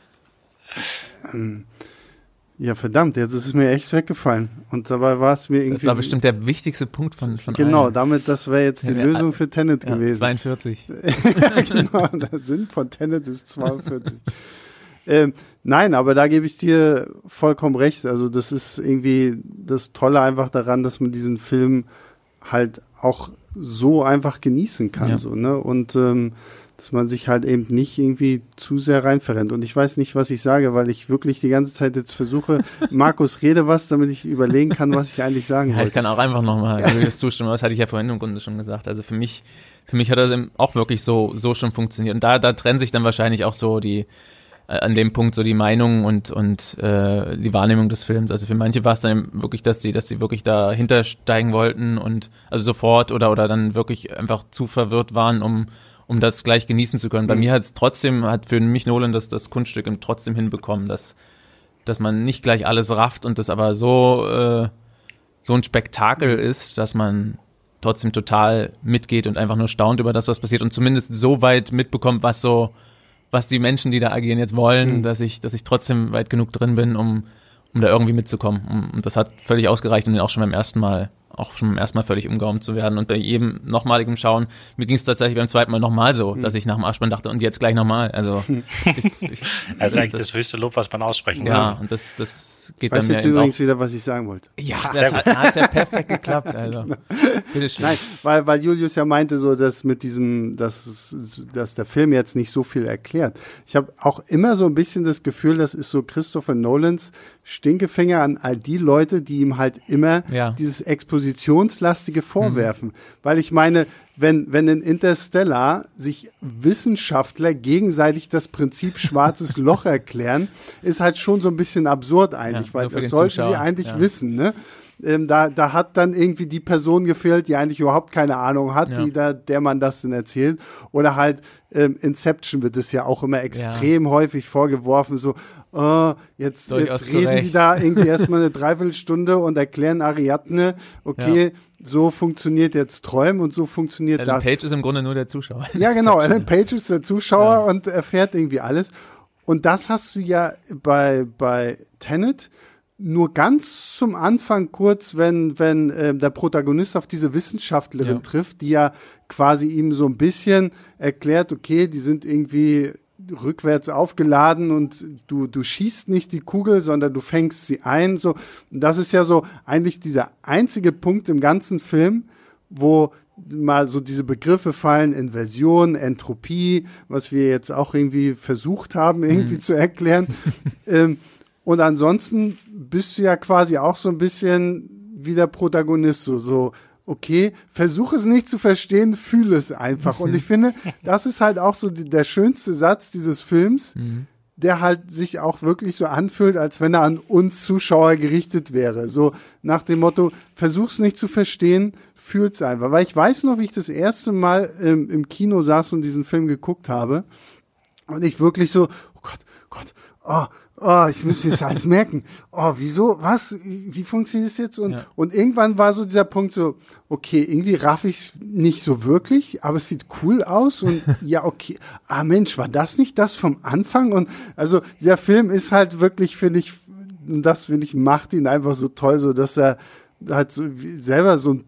Ja, verdammt, jetzt ist es mir echt weggefallen. Und dabei war es mir irgendwie... Das war bestimmt der wichtigste Punkt von, von Genau, allen. damit, das wäre jetzt die ja, Lösung für Tenet ja, gewesen. zweiundvierzig. Genau, der Sinn von Tenet ist zweiundvierzig. ähm, nein, aber da gebe ich dir vollkommen recht. Also das ist irgendwie das Tolle einfach daran, dass man diesen Film halt auch so einfach genießen kann. Ja. So, ne? Und ähm, dass man sich halt eben nicht irgendwie zu sehr reinverrennt. Und ich weiß nicht, was ich sage, weil ich wirklich die ganze Zeit jetzt versuche, Markus, rede was, damit ich überlegen kann, was ich eigentlich sagen ja, wollte. Ich kann auch einfach nochmal zustimmen, das hatte ich ja vorhin im Grunde schon gesagt. Also für mich, für mich hat das auch wirklich so, so schon funktioniert. Und da, da trennen sich dann wahrscheinlich auch so die, äh, an dem Punkt so die Meinungen und, und äh, die Wahrnehmung des Films. Also für manche war es dann wirklich, dass sie, dass sie wirklich dahinter steigen wollten und also sofort oder, oder dann wirklich einfach zu verwirrt waren, um um das gleich genießen zu können. Bei mhm. mir hat es trotzdem, hat für mich Nolan das, das Kunststück trotzdem hinbekommen, dass, dass man nicht gleich alles rafft und das aber so, äh, so ein Spektakel ist, dass man trotzdem total mitgeht und einfach nur staunt über das, was passiert und zumindest so weit mitbekommt, was so, was die Menschen, die da agieren, jetzt wollen, mhm. dass ich, dass ich trotzdem weit genug drin bin, um, um da irgendwie mitzukommen. Und das hat völlig ausgereicht, um den auch schon beim ersten Mal auch schon beim ersten Mal völlig umgehauen zu werden. Und bei jedem nochmaligen Schauen, mir ging es tatsächlich beim zweiten Mal nochmal so, mhm. dass ich nach dem Abspann dachte, und jetzt gleich nochmal. Also, ich, ich, das ist eigentlich das, das höchste Lob, was man aussprechen kann. Ja, und das, das geht weißt bei mir jetzt übrigens auch wieder, was ich sagen wollte. Ja, das hat, hat ja perfekt geklappt. Also. Bitteschön. Nein, weil, weil Julius ja meinte, so, dass mit diesem, dass, dass der Film jetzt nicht so viel erklärt. Ich habe auch immer so ein bisschen das Gefühl, das ist so Christopher Nolans Stinkefinger an all die Leute, die ihm halt immer ja. dieses Expositionslastige vorwerfen. Mhm. Weil ich meine, wenn, wenn in Interstellar sich Wissenschaftler gegenseitig das Prinzip schwarzes Loch erklären, ist halt schon so ein bisschen absurd eigentlich, ja, weil das sollten Zuschauer. sie eigentlich ja. wissen, ne? Ähm, da, da hat dann irgendwie die Person gefehlt, die eigentlich überhaupt keine Ahnung hat, ja. die da, der man das denn erzählt. Oder halt ähm, Inception wird es ja auch immer extrem ja. häufig vorgeworfen, so, oh, jetzt, jetzt reden zurecht. die da irgendwie erstmal eine Dreiviertelstunde und erklären Ariadne, okay, ja. so funktioniert jetzt Träumen und so funktioniert Alan das. Alan Page ist im Grunde nur der Zuschauer. Ja, genau, Alan Page ist der Zuschauer ja. und erfährt irgendwie alles. Und das hast du ja bei, bei Tenet nur ganz zum Anfang kurz, wenn, wenn äh, der Protagonist auf diese Wissenschaftlerin ja. trifft, die ja quasi ihm so ein bisschen erklärt, okay, die sind irgendwie rückwärts aufgeladen und du, du schießt nicht die Kugel, sondern du fängst sie ein. So, das ist ja so eigentlich dieser einzige Punkt im ganzen Film, wo mal so diese Begriffe fallen, Inversion, Entropie, was wir jetzt auch irgendwie versucht haben, irgendwie mhm. zu erklären. ähm, und ansonsten bist du ja quasi auch so ein bisschen wie der Protagonist, so, so okay, versuch es nicht zu verstehen, fühle es einfach. Und ich finde, das ist halt auch so die, der schönste Satz dieses Films, mhm. der halt sich auch wirklich so anfühlt, als wenn er an uns Zuschauer gerichtet wäre. So nach dem Motto, versuch's nicht zu verstehen, fühl's einfach. Weil ich weiß noch, wie ich das erste Mal ähm, im Kino saß und diesen Film geguckt habe und ich wirklich so, oh Gott, Gott, oh, oh, ich muss das alles merken. Oh, wieso? Was? Wie funktioniert das jetzt? Und, ja. und irgendwann war so dieser Punkt so, okay, irgendwie raff ich nicht so wirklich, aber es sieht cool aus und ja, okay. Ah, Mensch, war das nicht das vom Anfang? Und also, dieser Film ist halt wirklich, finde ich, und das, finde ich, macht ihn einfach so toll, so dass er halt so selber so ein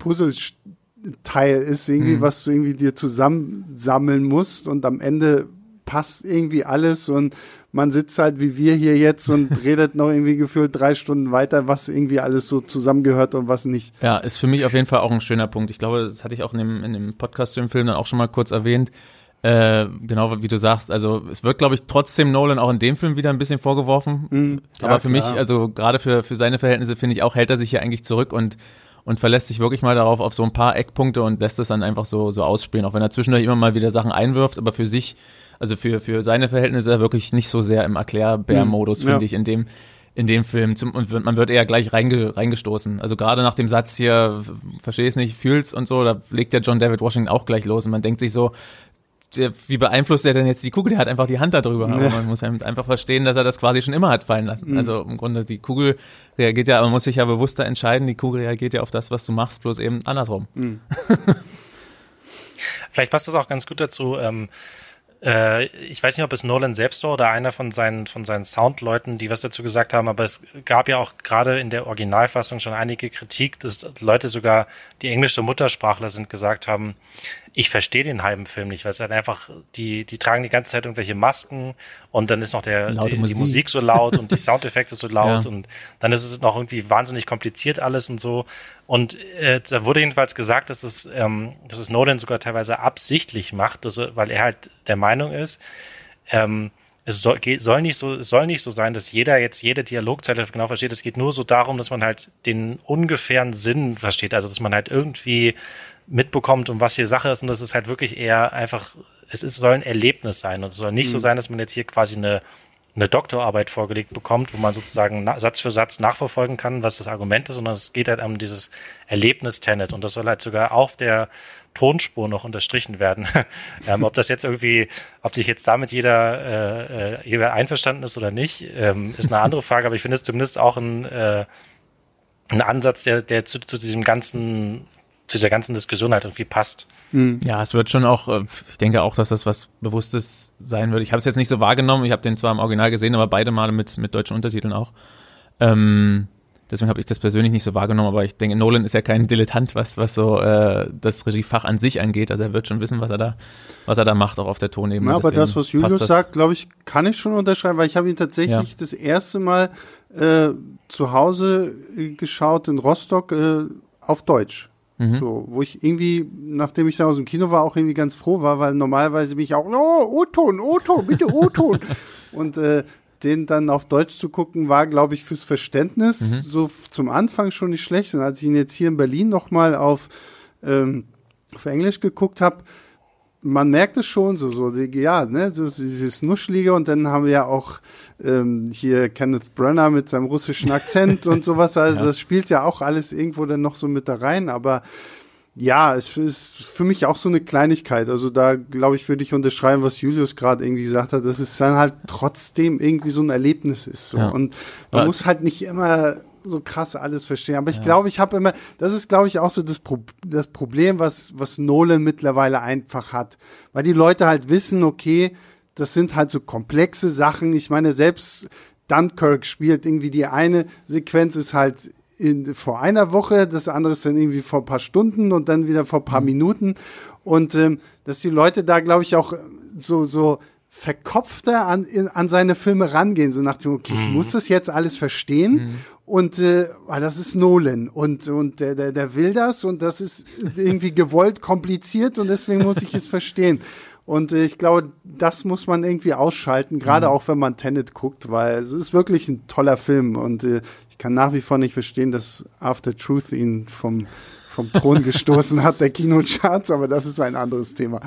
Puzzleteil ist, irgendwie, mhm. was du irgendwie dir zusammensammeln musst und am Ende passt irgendwie alles und man sitzt halt wie wir hier jetzt und redet noch irgendwie gefühlt drei Stunden weiter, was irgendwie alles so zusammengehört und was nicht. Ja, ist für mich auf jeden Fall auch ein schöner Punkt. Ich glaube, das hatte ich auch in dem, in dem Podcast zu dem Film dann auch schon mal kurz erwähnt. Äh, genau wie du sagst, also es wird, glaube ich, trotzdem Nolan auch in dem Film wieder ein bisschen vorgeworfen. Mhm, aber für klar. mich, also gerade für, für seine Verhältnisse, finde ich auch, hält er sich hier eigentlich zurück und und verlässt sich wirklich mal darauf auf so ein paar Eckpunkte und lässt es dann einfach so so ausspielen, auch wenn er zwischendurch immer mal wieder Sachen einwirft, aber für sich, also für für seine Verhältnisse er wirklich nicht so sehr im Erklärbär-Modus, finde ja. ich, in dem in dem Film. Zum, und man wird eher gleich reinge, reingestoßen. Also gerade nach dem Satz hier, verstehe es nicht, fühl's und so, da legt ja John David Washington auch gleich los und man denkt sich so, der, wie beeinflusst er denn jetzt die Kugel? Der hat einfach die Hand da drüber. Ja. Aber man muss einfach verstehen, dass er das quasi schon immer hat fallen lassen. Mhm. Also im Grunde, die Kugel reagiert ja, man muss sich ja bewusster entscheiden, die Kugel reagiert ja auf das, was du machst, bloß eben andersrum. Mhm. Vielleicht passt das auch ganz gut dazu. Ähm, äh, ich weiß nicht, ob es Nolan selbst war oder einer von seinen, von seinen Soundleuten, die was dazu gesagt haben, aber es gab ja auch gerade in der Originalfassung schon einige Kritik, dass Leute sogar, die englische Muttersprachler sind, gesagt haben, ich verstehe den halben Film nicht, weil es halt einfach, die, die tragen die ganze Zeit irgendwelche Masken und dann ist noch der, die, Musik. die Musik so laut und die Soundeffekte so laut ja. und dann ist es noch irgendwie wahnsinnig kompliziert alles und so. Und äh, da wurde jedenfalls gesagt, dass es, ähm, dass es Nolan sogar teilweise absichtlich macht, dass er, weil er halt der Meinung ist, ähm, es soll, geht, soll nicht so, es soll nicht so sein, dass jeder jetzt jede Dialogzeile genau versteht. Es geht nur so darum, dass man halt den ungefähren Sinn versteht, also dass man halt irgendwie mitbekommt, um was hier Sache ist und das ist halt wirklich eher einfach, es ist, soll ein Erlebnis sein und es soll nicht mhm. so sein, dass man jetzt hier quasi eine, eine Doktorarbeit vorgelegt bekommt, wo man sozusagen na, Satz für Satz nachverfolgen kann, was das Argument ist, sondern es geht halt um dieses Erlebnis Tenet und das soll halt sogar auf der Tonspur noch unterstrichen werden. ähm, ob das jetzt irgendwie, ob sich jetzt damit jeder, äh, äh, jeder einverstanden ist oder nicht, ähm, ist eine andere Frage, aber ich finde es zumindest auch ein, äh, ein Ansatz, der, der zu, zu diesem ganzen zu dieser ganzen Diskussion halt irgendwie passt. Ja, es wird schon auch, ich denke auch, dass das was Bewusstes sein wird. Ich habe es jetzt nicht so wahrgenommen, ich habe den zwar im Original gesehen, aber beide Male mit, mit deutschen Untertiteln auch. Ähm, deswegen habe ich das persönlich nicht so wahrgenommen, aber ich denke, Nolan ist ja kein Dilettant, was, was so äh, das Regiefach an sich angeht. Also er wird schon wissen, was er da, was er da macht, auch auf der Tonebene. Ja, aber das, was Julius sagt, glaube ich, kann ich schon unterschreiben, weil ich habe ihn tatsächlich ja. das erste Mal äh, zu Hause geschaut in Rostock äh, auf Deutsch. Mhm. So, wo ich irgendwie, nachdem ich dann aus dem Kino war, auch irgendwie ganz froh war, weil normalerweise bin ich auch, oh, O-Ton, O-Ton, bitte O-Ton. Und äh, den dann auf Deutsch zu gucken, war, glaube ich, fürs Verständnis mhm. so zum Anfang schon nicht schlecht. Und als ich ihn jetzt hier in Berlin nochmal auf, ähm, auf Englisch geguckt habe, man merkt es schon, so, so, die, ja, ne, so, dieses Nuschelige und dann haben wir ja auch ähm, hier Kenneth Branagh mit seinem russischen Akzent und sowas, also ja. das spielt ja auch alles irgendwo dann noch so mit da rein, aber ja, es ist für mich auch so eine Kleinigkeit, also da, glaube ich, würde ich unterschreiben, was Julius gerade irgendwie gesagt hat, dass es dann halt trotzdem irgendwie so ein Erlebnis ist, so, ja. und man ja. muss halt nicht immer so krass alles verstehen. Aber ich ja. glaube, ich habe immer, das ist, glaube ich, auch so das, Pro- das Problem, was, was Nolan mittlerweile einfach hat. Weil die Leute halt wissen, okay, das sind halt so komplexe Sachen. Ich meine, selbst Dunkirk spielt irgendwie die eine Sequenz ist halt in, vor einer Woche, das andere ist dann irgendwie vor ein paar Stunden und dann wieder vor ein paar mhm. Minuten. Und ähm, dass die Leute da, glaube ich, auch so, so verkopfter an, in, an seine Filme rangehen, so nach dem, okay, ich muss das jetzt alles verstehen mhm. und äh, das ist Nolan und, und der, der, der will das und das ist irgendwie gewollt kompliziert und deswegen muss ich es verstehen. Und äh, ich glaube, das muss man irgendwie ausschalten, gerade mhm. auch wenn man Tenet guckt, weil es ist wirklich ein toller Film und äh, ich kann nach wie vor nicht verstehen, dass After Truth ihn vom, vom Thron gestoßen hat, der Kinocharts, aber das ist ein anderes Thema.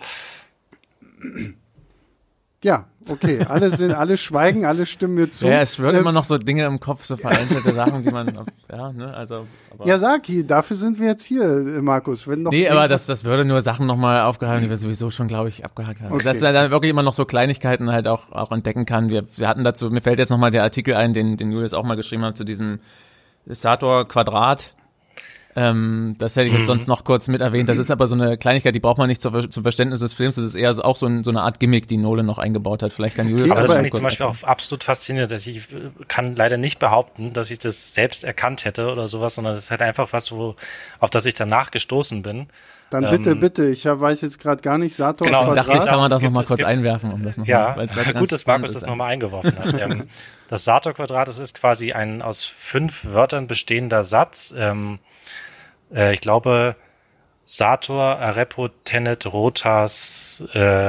Ja, okay, alle sind, alle schweigen, alle stimmen mir zu. Ja, es wird ähm, immer noch so Dinge im Kopf, so vereinzelte Sachen, die man, ja, ne, also. Aber ja, sag, dafür sind wir jetzt hier, Markus. Wenn noch nee, aber das, das würde nur Sachen nochmal aufgehalten, die wir sowieso schon, glaube ich, abgehakt haben. Okay. Dass er da wirklich immer noch so Kleinigkeiten halt auch, auch entdecken kann. Wir, wir hatten dazu, mir fällt jetzt nochmal der Artikel ein, den, den Julius auch mal geschrieben hat, zu diesem Stator Quadrat. Ähm, das hätte ich jetzt mhm. sonst noch kurz mit erwähnt. Das ist aber so eine Kleinigkeit, die braucht man nicht zur, zum Verständnis des Films. Das ist eher so, auch so, ein, so eine Art Gimmick, die Nolan noch eingebaut hat. Vielleicht kann Julius okay, das aber das finde ich zum Beispiel erklären. auch absolut faszinierend. Dass ich kann leider nicht behaupten, dass ich das selbst erkannt hätte oder sowas, sondern das ist halt einfach was, wo, auf das ich danach gestoßen bin. Dann bitte, ähm, bitte. Ich weiß jetzt gerade gar nicht, Sators genau, Quadrat. Dachte ich, kann man das nochmal kurz gibt, einwerfen, um das nochmal. Ja, weil, weil gut, dass Markus das nochmal eingeworfen hat. ähm, das Sator-Quadrat, das ist quasi ein aus fünf Wörtern bestehender Satz. Ähm, äh, ich glaube, Sator, Arepo, Tenet, Rotas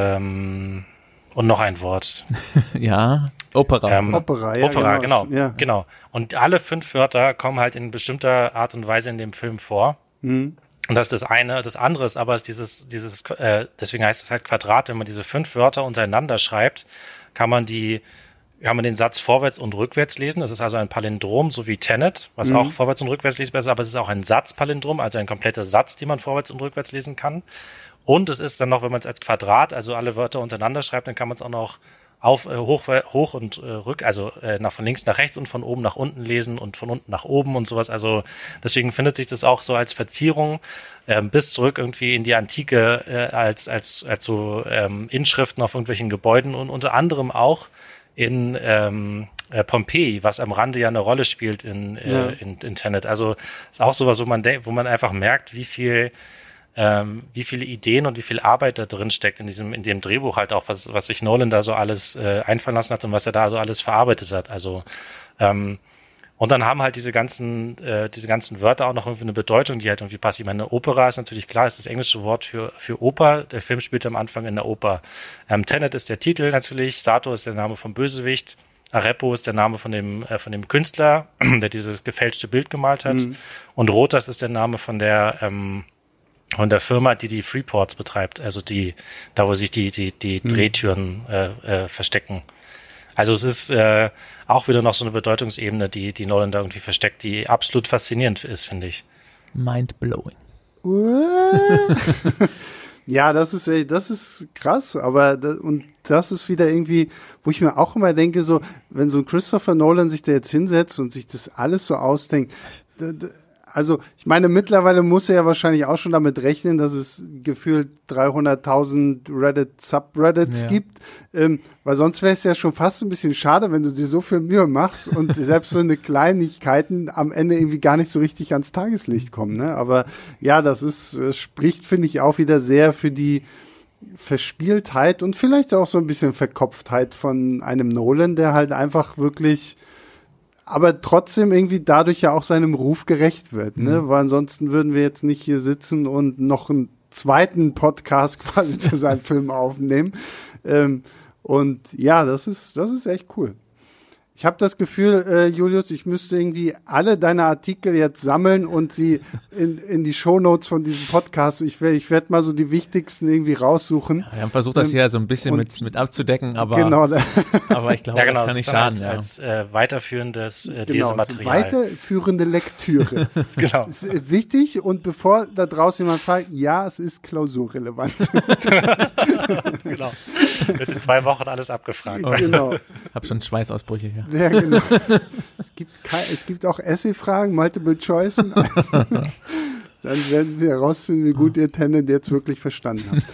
ähm, und noch ein Wort. ja, Opera. Ähm, Opera, ja, Opera, genau. genau, ja. genau. Und alle fünf Wörter kommen halt in bestimmter Art und Weise in dem Film vor. Mhm. Und das ist das eine. Das andere ist aber dieses, dieses, äh, deswegen heißt es halt Quadrat. Wenn man diese fünf Wörter untereinander schreibt, kann man die, kann man den Satz vorwärts und rückwärts lesen. Das ist also ein Palindrom, so wie Tenet, was mhm. auch vorwärts und rückwärts lesbar ist, aber es ist auch ein Satzpalindrom, also ein kompletter Satz, den man vorwärts und rückwärts lesen kann. Und es ist dann noch, wenn man es als Quadrat, also alle Wörter untereinander schreibt, dann kann man es auch noch auf äh, hoch, hoch und äh, rück, also äh, nach von links nach rechts und von oben nach unten lesen und von unten nach oben und sowas. Also deswegen findet sich das auch so als Verzierung äh, bis zurück irgendwie in die Antike äh, als als als so ähm, Inschriften auf irgendwelchen Gebäuden und unter anderem auch in ähm, äh, Pompeji, was am Rande ja eine Rolle spielt in äh, ja. in, in Tenet. Also ist auch sowas, wo man denkt, wo man einfach merkt, wie viel Ähm, wie viele Ideen und wie viel Arbeit da drin steckt in diesem, in dem Drehbuch halt auch, was, was sich Nolan da so alles äh, einfallen lassen hat und was er da so alles verarbeitet hat. Also ähm, und dann haben halt diese ganzen, äh, diese ganzen Wörter auch noch irgendwie eine Bedeutung, die halt irgendwie passt. Ich meine, Opera ist natürlich klar, ist das englische Wort für, für Oper. Der Film spielt am Anfang in der Oper. Ähm, Tenet ist der Titel natürlich, Sator ist der Name vom Bösewicht, Arepo ist der Name von dem, äh, von dem Künstler, der dieses gefälschte Bild gemalt hat. Mhm. Und Rotas ist der Name von der, ähm, von der Firma, die die Freeports betreibt, also die, da wo sich die die die hm. Drehtüren äh, äh, verstecken. Also es ist äh, auch wieder noch so eine Bedeutungsebene, die die Nolan da irgendwie versteckt, die absolut faszinierend ist, finde ich. Mind-blowing. Ja, das ist das ist krass, aber das, und das ist wieder irgendwie, wo ich mir auch immer denke, so wenn so ein Christopher Nolan sich da jetzt hinsetzt und sich das alles so ausdenkt, d- d- also, ich meine, mittlerweile muss er ja wahrscheinlich auch schon damit rechnen, dass es gefühlt dreihunderttausend Reddit-Subreddits ja. gibt, ähm, weil sonst wäre es ja schon fast ein bisschen schade, wenn du dir so viel Mühe machst und selbst so eine Kleinigkeiten am Ende irgendwie gar nicht so richtig ans Tageslicht kommen, ne? Aber ja, das ist, äh, spricht, finde ich, auch wieder sehr für die Verspieltheit und vielleicht auch so ein bisschen Verkopftheit von einem Nolan, der halt einfach wirklich aber trotzdem irgendwie dadurch ja auch seinem Ruf gerecht wird, ne? Mhm. Weil ansonsten würden wir jetzt nicht hier sitzen und noch einen zweiten Podcast quasi zu seinem Film aufnehmen. Ähm, und ja, das ist, das ist echt cool. Ich habe das Gefühl, äh, Julius, ich müsste irgendwie alle deine Artikel jetzt sammeln und sie in, in die Shownotes von diesem Podcast. Ich werde ich werd mal so die wichtigsten irgendwie raussuchen. Ja, wir haben versucht, das hier so ein bisschen mit, mit abzudecken, aber, genau. aber ich glaube, ja, genau, das kann nicht schaden. Als, ja. als äh, weiterführendes äh, genau, Lesematerial. Weiterführende Lektüre. Genau. Das ist wichtig und bevor da draußen jemand fragt, ja, es ist klausurrelevant. Genau. Wird in zwei Wochen alles abgefragt. Oh, genau. Ich habe schon Schweißausbrüche hier. Ja, genau. Es gibt, kein, es gibt auch Essay-Fragen, Multiple Choice. Und alles. Dann werden wir herausfinden, wie gut ihr Tenet jetzt wirklich verstanden habt.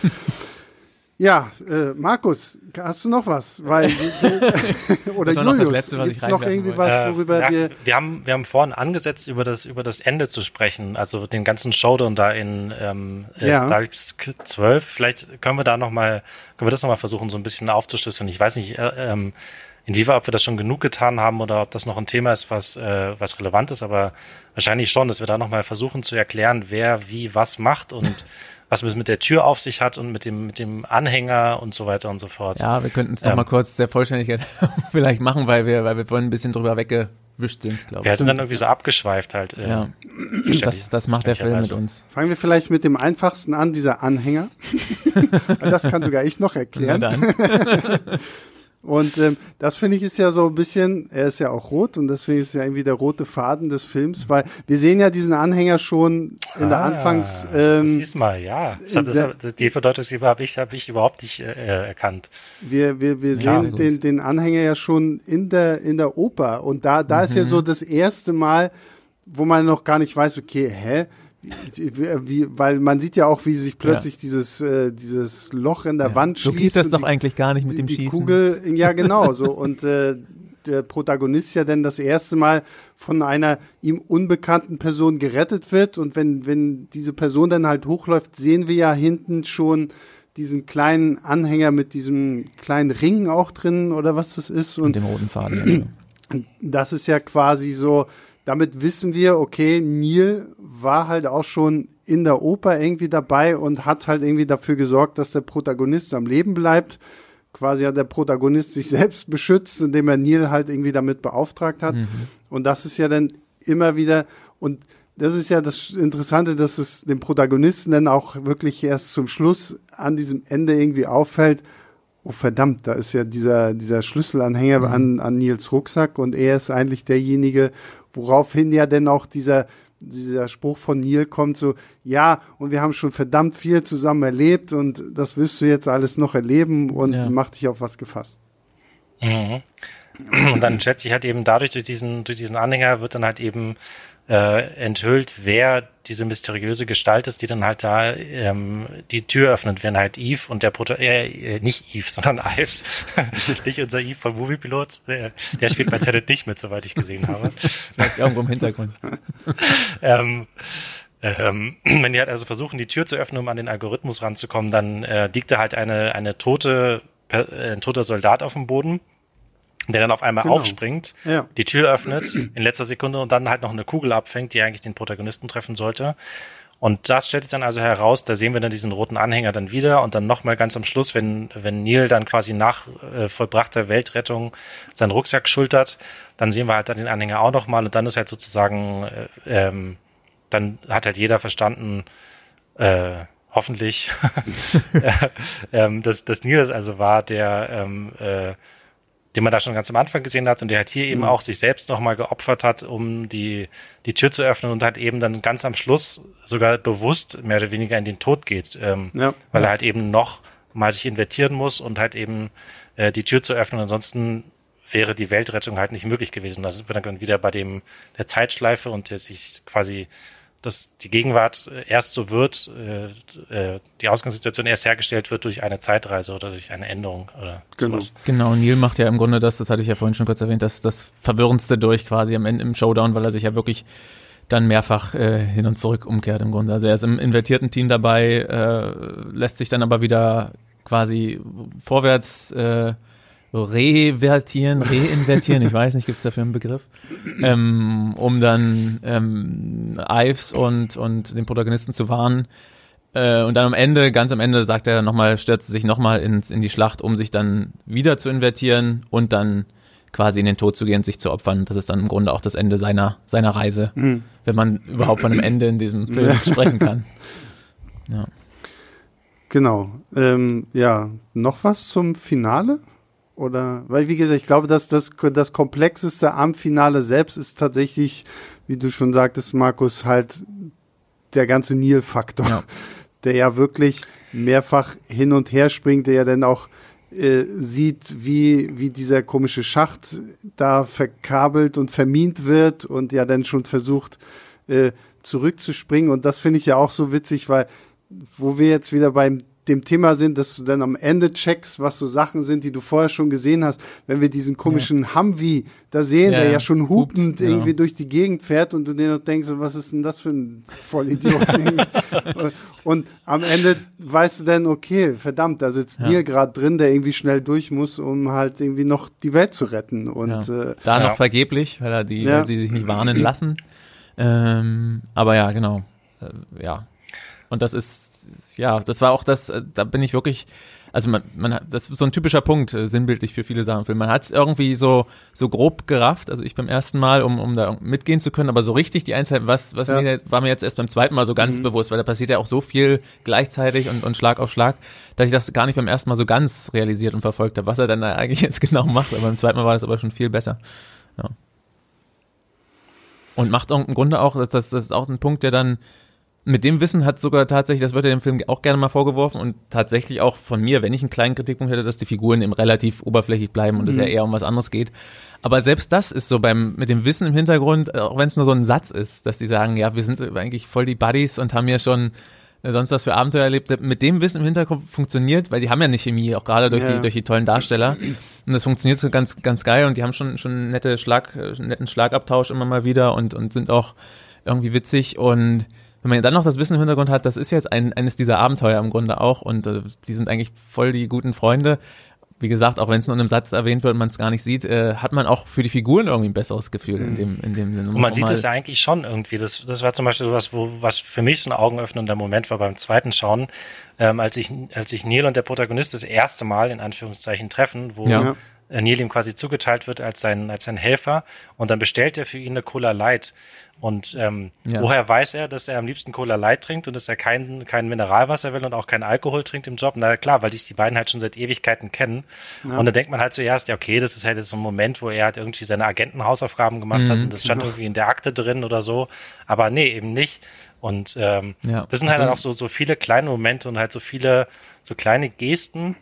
Ja, äh, Markus, hast du noch was? Weil, oder das Julius, noch Letzte, gibt's noch irgendwie was, worüber äh, ja, wir... Wir haben, wir haben vorhin angesetzt, über das, über das Ende zu sprechen, also den ganzen Showdown da in ähm, ja. Star Trek zwölf. Vielleicht können wir da noch mal, können wir das noch mal versuchen, so ein bisschen aufzuschlüsseln. Ich weiß nicht, äh, ähm, inwieweit, ob wir das schon genug getan haben oder ob das noch ein Thema ist, was, äh, was relevant ist, aber wahrscheinlich schon, dass wir da noch mal versuchen zu erklären, wer wie was macht und was es mit der Tür auf sich hat und mit dem, mit dem Anhänger und so weiter und so fort. Ja, wir könnten es noch ähm, mal kurz der Vollständigkeit vielleicht machen, weil wir, weil wir vorhin ein bisschen drüber weggewischt sind, glaube ich. Wir sind dann irgendwie so abgeschweift halt. Äh, ja, das, das macht der Film mit uns. Fangen wir vielleicht mit dem einfachsten an, dieser Anhänger. Das kann sogar ich noch erklären. Na dann. Und ähm, das finde ich ist ja so ein bisschen, er ist ja auch rot und deswegen ist ja irgendwie der rote Faden des Films, weil wir sehen ja diesen Anhänger schon in ah, der Anfangs... Ähm, das siehst mal, ja. Das hat, das hat, die Bedeutungsgeber habe ich, hab ich überhaupt nicht äh, erkannt. Wir, wir, wir sehen ja, den, den Anhänger ja schon in der, in der Oper und da, da mhm. ist ja so das erste Mal, wo man noch gar nicht weiß, okay, hä? Wie, wie, weil man sieht ja auch, wie sich plötzlich ja. dieses, äh, dieses Loch in der ja. Wand schließt. So geht das doch die, eigentlich gar nicht mit die, dem die Schießen. Kugel, ja genau, so und äh, der Protagonist ja dann das erste Mal von einer ihm unbekannten Person gerettet wird und wenn, wenn diese Person dann halt hochläuft, sehen wir ja hinten schon diesen kleinen Anhänger mit diesem kleinen Ring auch drin oder was das ist. Und mit dem roten Faden. Ja. Das ist ja quasi so, damit wissen wir, okay, Neil war halt auch schon in der Oper irgendwie dabei und hat halt irgendwie dafür gesorgt, dass der Protagonist am Leben bleibt. Quasi hat der Protagonist sich selbst beschützt, indem er Neil halt irgendwie damit beauftragt hat. Mhm. Und das ist ja dann immer wieder, und das ist ja das Interessante, dass es dem Protagonisten dann auch wirklich erst zum Schluss an diesem Ende irgendwie auffällt, oh verdammt, da ist ja dieser, dieser Schlüsselanhänger mhm. an, an Neils Rucksack und er ist eigentlich derjenige, woraufhin ja dann auch dieser dieser Spruch von Neil kommt so, ja, und wir haben schon verdammt viel zusammen erlebt und das wirst du jetzt alles noch erleben und ja. mach dich auf was gefasst. Mhm. Und dann schätze ich halt eben dadurch, durch diesen, durch diesen Anhänger wird dann halt eben äh, enthüllt, wer diese mysteriöse Gestalt ist, die dann halt da ähm, die Tür öffnet, wenn halt Eve und der Protagonist, äh, nicht Eve, sondern Ives, nicht unser Eve von Moviepilot, der, der spielt bei Tenet nicht mit, soweit ich gesehen habe. Vielleicht irgendwo im Hintergrund. ähm, ähm, wenn die halt also versuchen, die Tür zu öffnen, um an den Algorithmus ranzukommen, dann äh, liegt da halt eine, eine tote, äh, ein toter Soldat auf dem Boden, der dann auf einmal genau. aufspringt, ja. die Tür öffnet in letzter Sekunde und dann halt noch eine Kugel abfängt, die eigentlich den Protagonisten treffen sollte. Und das stellt sich dann also heraus, da sehen wir dann diesen roten Anhänger dann wieder und dann nochmal ganz am Schluss, wenn, wenn Neil dann quasi nach äh, vollbrachter Weltrettung seinen Rucksack schultert, dann sehen wir halt dann den Anhänger auch nochmal und dann ist halt sozusagen, äh, ähm, dann hat halt jeder verstanden, äh, hoffentlich, äh, dass, dass Neil das also war, der ähm, äh, den man da schon ganz am Anfang gesehen hat und der halt hier eben mhm. auch sich selbst nochmal geopfert hat, um die, die Tür zu öffnen und halt eben dann ganz am Schluss sogar bewusst mehr oder weniger in den Tod geht, ähm, ja. weil er halt eben noch mal sich invertieren muss und halt eben äh, die Tür zu öffnen. Ansonsten wäre die Weltrettung halt nicht möglich gewesen. Da sind wir dann wieder bei dem der Zeitschleife und der sich quasi dass die Gegenwart erst so wird, äh, die Ausgangssituation erst hergestellt wird durch eine Zeitreise oder durch eine Änderung oder genau. sowas. Genau, Neil macht ja im Grunde das, das hatte ich ja vorhin schon kurz erwähnt, das, das Verwirrendste durch quasi am Ende im Showdown, weil er sich ja wirklich dann mehrfach äh, hin und zurück umkehrt im Grunde. Also er ist im invertierten Team dabei, äh, lässt sich dann aber wieder quasi vorwärts äh, revertieren, reinvertieren, ich weiß nicht, gibt es dafür einen Begriff, ähm, um dann ähm, Ives und, und den Protagonisten zu warnen. Äh, und dann am Ende, ganz am Ende, sagt er nochmal, stürzt sich nochmal ins in die Schlacht, um sich dann wieder zu invertieren und dann quasi in den Tod zu gehen, sich zu opfern. Das ist dann im Grunde auch das Ende seiner, seiner Reise, mhm. wenn man überhaupt von einem Ende in diesem Film ja. sprechen kann. Ja. Genau. Ähm, ja, noch was zum Finale? Oder, weil wie gesagt, ich glaube, dass das, das Komplexeste am Finale selbst ist tatsächlich, wie du schon sagtest, Markus, halt der ganze Neil-Faktor, ja. der ja wirklich mehrfach hin und her springt, der ja dann auch äh, sieht, wie, wie dieser komische Schacht da verkabelt und vermint wird und ja dann schon versucht, äh, zurückzuspringen. Und das finde ich ja auch so witzig, weil, wo wir jetzt wieder beim dem Thema sind, dass du dann am Ende checkst, was so Sachen sind, die du vorher schon gesehen hast. Wenn wir diesen komischen ja. Humvee da sehen, ja, der ja schon hupend Hupt, irgendwie ja. durch die Gegend fährt und du dir noch denkst, was ist denn das für ein Vollidiot? Und am Ende weißt du dann, okay, verdammt, da sitzt ja. Neil gerade drin, der irgendwie schnell durch muss, um halt irgendwie noch die Welt zu retten. Und ja. äh, da ja. noch vergeblich, weil er die, ja. weil sie sich nicht warnen lassen. Ähm, aber ja, genau. Äh, ja. Und das ist, ja, das war auch das, da bin ich wirklich, also man, man hat, das ist so ein typischer Punkt, äh, sinnbildlich für viele Sachen im Film. Man hat es irgendwie so, so grob gerafft, also ich beim ersten Mal, um, um da mitgehen zu können, aber so richtig die Einzelheiten, was, was ja. mir, war mir jetzt erst beim zweiten Mal so ganz mhm. bewusst, weil da passiert ja auch so viel gleichzeitig und, und Schlag auf Schlag, dass ich das gar nicht beim ersten Mal so ganz realisiert und verfolgt habe, was er dann da eigentlich jetzt genau macht. Aber beim zweiten Mal war das aber schon viel besser. Ja. Und macht auch im Grunde auch, das, das ist auch ein Punkt, der dann mit dem Wissen hat sogar tatsächlich, das wird ja dem Film auch gerne mal vorgeworfen und tatsächlich auch von mir, wenn ich einen kleinen Kritikpunkt hätte, dass die Figuren eben relativ oberflächlich bleiben und es mhm. ja eher um was anderes geht. Aber selbst das ist so beim mit dem Wissen im Hintergrund, auch wenn es nur so ein Satz ist, dass die sagen, ja, wir sind eigentlich voll die Buddies und haben ja schon äh, sonst was für Abenteuer erlebt. Mit dem Wissen im Hintergrund funktioniert, weil die haben ja eine Chemie, auch gerade durch, ja. die, durch die tollen Darsteller. Und das funktioniert so ganz, ganz geil und die haben schon, schon nette Schlag, netten Schlagabtausch immer mal wieder und, und sind auch irgendwie witzig. Und wenn man dann noch das Wissen im Hintergrund hat, das ist jetzt ein, eines dieser Abenteuer im Grunde auch und äh, die sind eigentlich voll die guten Freunde. Wie gesagt, auch wenn es nur in einem Satz erwähnt wird und man es gar nicht sieht, äh, hat man auch für die Figuren irgendwie ein besseres Gefühl in dem in dem Sinne. Und man sieht es ja eigentlich schon irgendwie. Das, das war zum Beispiel sowas, wo was für mich so ein augenöffnender Moment war beim zweiten Schauen, ähm, als ich als ich Neil und der Protagonist das erste Mal in Anführungszeichen treffen, wo ja. Neil ihm quasi zugeteilt wird als sein als sein Helfer und dann bestellt er für ihn eine Cola Light. Und ähm, ja. woher weiß er, dass er am liebsten Cola Light trinkt und dass er kein, kein Mineralwasser will und auch keinen Alkohol trinkt im Job? Na klar, weil sich die beiden halt schon seit Ewigkeiten kennen. Ja. Und da denkt man halt zuerst, ja okay, das ist halt jetzt so ein Moment, wo er halt irgendwie seine Agentenhausaufgaben gemacht mhm. hat und das stand ja. irgendwie in der Akte drin oder so. Aber nee, eben nicht. Und ähm, ja. das sind halt also, auch so, so viele kleine Momente und halt so viele so kleine Gesten,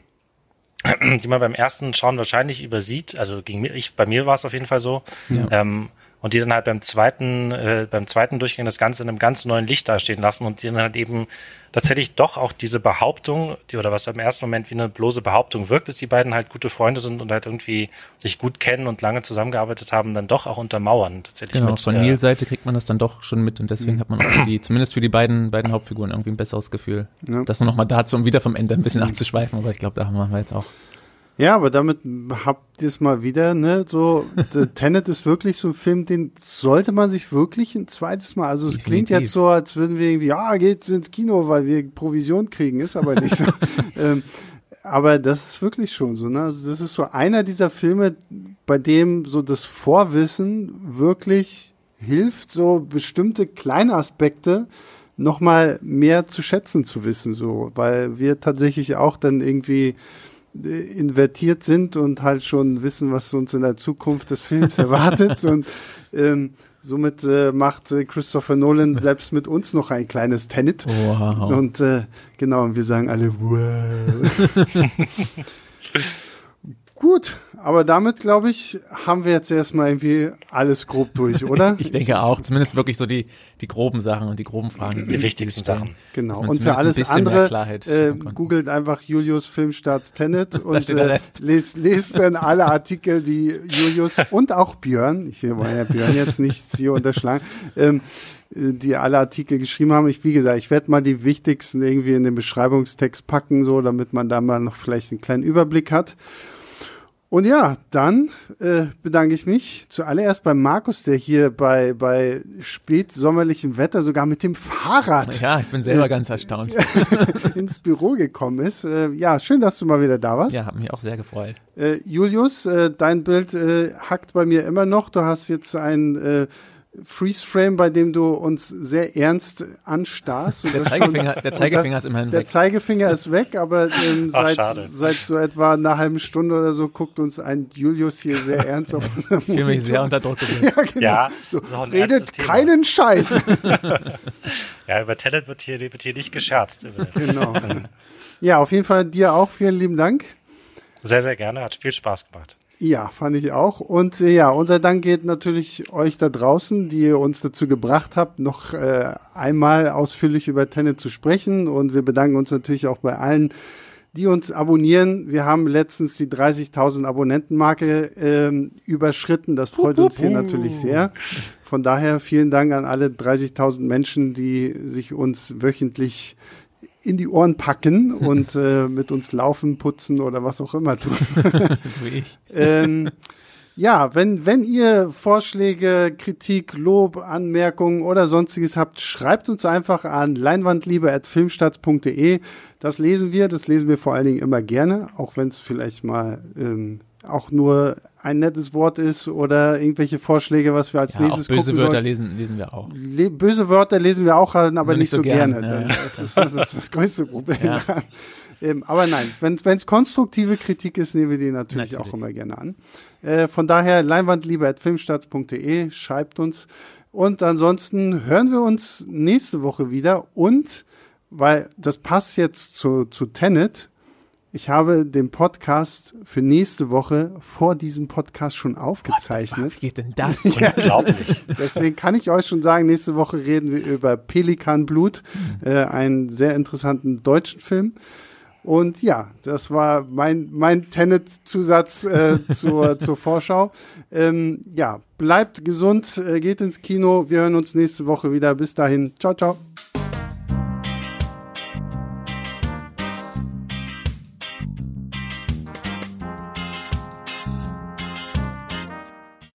die man beim ersten Schauen wahrscheinlich übersieht. Also gegen mir, ich, bei mir war es auf jeden Fall so. Ja. Ähm, und die dann halt beim zweiten, äh, beim zweiten Durchgang das Ganze in einem ganz neuen Licht dastehen lassen und die dann halt eben tatsächlich doch auch diese Behauptung, die oder was im ersten Moment wie eine bloße Behauptung wirkt, dass die beiden halt gute Freunde sind und halt irgendwie sich gut kennen und lange zusammengearbeitet haben, dann doch auch untermauern. Tatsächlich genau, mit, von äh, Nils Seite kriegt man das dann doch schon mit und deswegen mhm. hat man auch für die, zumindest für die beiden, beiden Hauptfiguren irgendwie ein besseres Gefühl. Ja. Das nur noch mal dazu, um wieder vom Ende ein bisschen mhm. abzuschweifen, aber ich glaube, da haben wir jetzt auch. Ja, aber damit habt ihr es mal wieder, ne, so, Tenet ist wirklich so ein Film, den sollte man sich wirklich ein zweites Mal, also es Definitiv. Klingt jetzt so, als würden wir irgendwie, ja, geht's ins Kino, weil wir Provision kriegen, ist aber nicht so. ähm, aber das ist wirklich schon so, ne, also das ist so einer dieser Filme, bei dem so das Vorwissen wirklich hilft, so bestimmte kleine Aspekte noch mal mehr zu schätzen zu wissen, so, weil wir tatsächlich auch dann irgendwie invertiert sind und halt schon wissen, was uns in der Zukunft des Films erwartet und ähm, somit äh, macht äh, Christopher Nolan selbst mit uns noch ein kleines Tenet. Wow. Und äh, genau, und wir sagen alle wow. Gut, aber damit, glaube ich, haben wir jetzt erstmal irgendwie alles grob durch, oder? Ich denke auch, zumindest wirklich so die, die groben Sachen und die groben Fragen. Die, die wichtigsten Sachen. Genau, und für alles andere äh, googelt einfach Julius Filmstarts Tenet und äh, lest, lest dann alle Artikel, die Julius und auch Björn, ich will ja Björn jetzt nichts hier unterschlagen, ähm, die alle Artikel geschrieben haben. Ich, wie gesagt, ich werde mal die wichtigsten irgendwie in den Beschreibungstext packen, so, damit man da mal noch vielleicht einen kleinen Überblick hat. Und ja, dann äh, bedanke ich mich zuallererst bei Markus, der hier bei bei spätsommerlichem Wetter sogar mit dem Fahrrad ja, ich bin selber äh, ganz erstaunt ins Büro gekommen ist. Äh, ja, schön, dass du mal wieder da warst. Ja, hat mich auch sehr gefreut. Äh, Julius, äh, dein Bild äh, hackt bei mir immer noch. Du hast jetzt ein äh, Freeze-Frame, bei dem du uns sehr ernst anstarrst. Der Zeigefinger, der Zeigefinger ist immerhin weg. Der Zeigefinger ist weg, aber ähm, Ach, seit, seit so etwa einer halben Stunde oder so guckt uns ein Julius hier sehr ernst auf unserem Ich fühle mich sehr unter Druck gesetzt. Ja, genau. Ja, so, so redet keinen Scheiß. Ja, über Tenet wird hier, wird hier nicht gescherzt. Genau. Ja, auf jeden Fall dir auch vielen lieben Dank. Sehr, sehr gerne. Hat viel Spaß gemacht. Ja, fand ich auch. Und äh, ja, unser Dank geht natürlich euch da draußen, die ihr uns dazu gebracht habt, noch äh, einmal ausführlich über Tenet zu sprechen. Und wir bedanken uns natürlich auch bei allen, die uns abonnieren. Wir haben letztens die dreißigtausend Abonnentenmarke ähm, überschritten. Das freut uns hier natürlich sehr. Von daher vielen Dank an alle dreißigtausend Menschen, die sich uns wöchentlich in die Ohren packen und äh, mit uns laufen, putzen oder was auch immer tun. So wie ich. ähm, ja, wenn, wenn ihr Vorschläge, Kritik, Lob, Anmerkungen oder sonstiges habt, schreibt uns einfach an leinwandliebe at filmstarts punkt de. Das lesen wir, das lesen wir vor allen Dingen immer gerne, auch wenn es vielleicht mal ähm, auch nur ein nettes Wort ist oder irgendwelche Vorschläge, was wir als ja, nächstes auch böse gucken Wörter sollen. lesen, lesen wir auch. Le- böse Wörter lesen wir auch, aber nicht, nicht so, so gerne. gerne. Ja, ja. Das, ist, das ist das größte Problem ja. daran. Ähm, aber nein, wenn es konstruktive Kritik ist, nehmen wir die natürlich, natürlich. auch immer gerne an. Äh, von daher leinwandliebe at filmstarts punkt de, schreibt uns. Und ansonsten hören wir uns nächste Woche wieder. Und, weil das passt jetzt zu, zu Tenet, ich habe den Podcast für nächste Woche vor diesem Podcast schon aufgezeichnet. Wie geht denn das? Unglaublich. Deswegen kann ich euch schon sagen, nächste Woche reden wir über Pelikanblut, äh, einen sehr interessanten deutschen Film. Und ja, das war mein, mein Tenet-Zusatz äh, zur, zur Vorschau. Ähm, ja, bleibt gesund, äh, geht ins Kino. Wir hören uns nächste Woche wieder. Bis dahin. Ciao, ciao.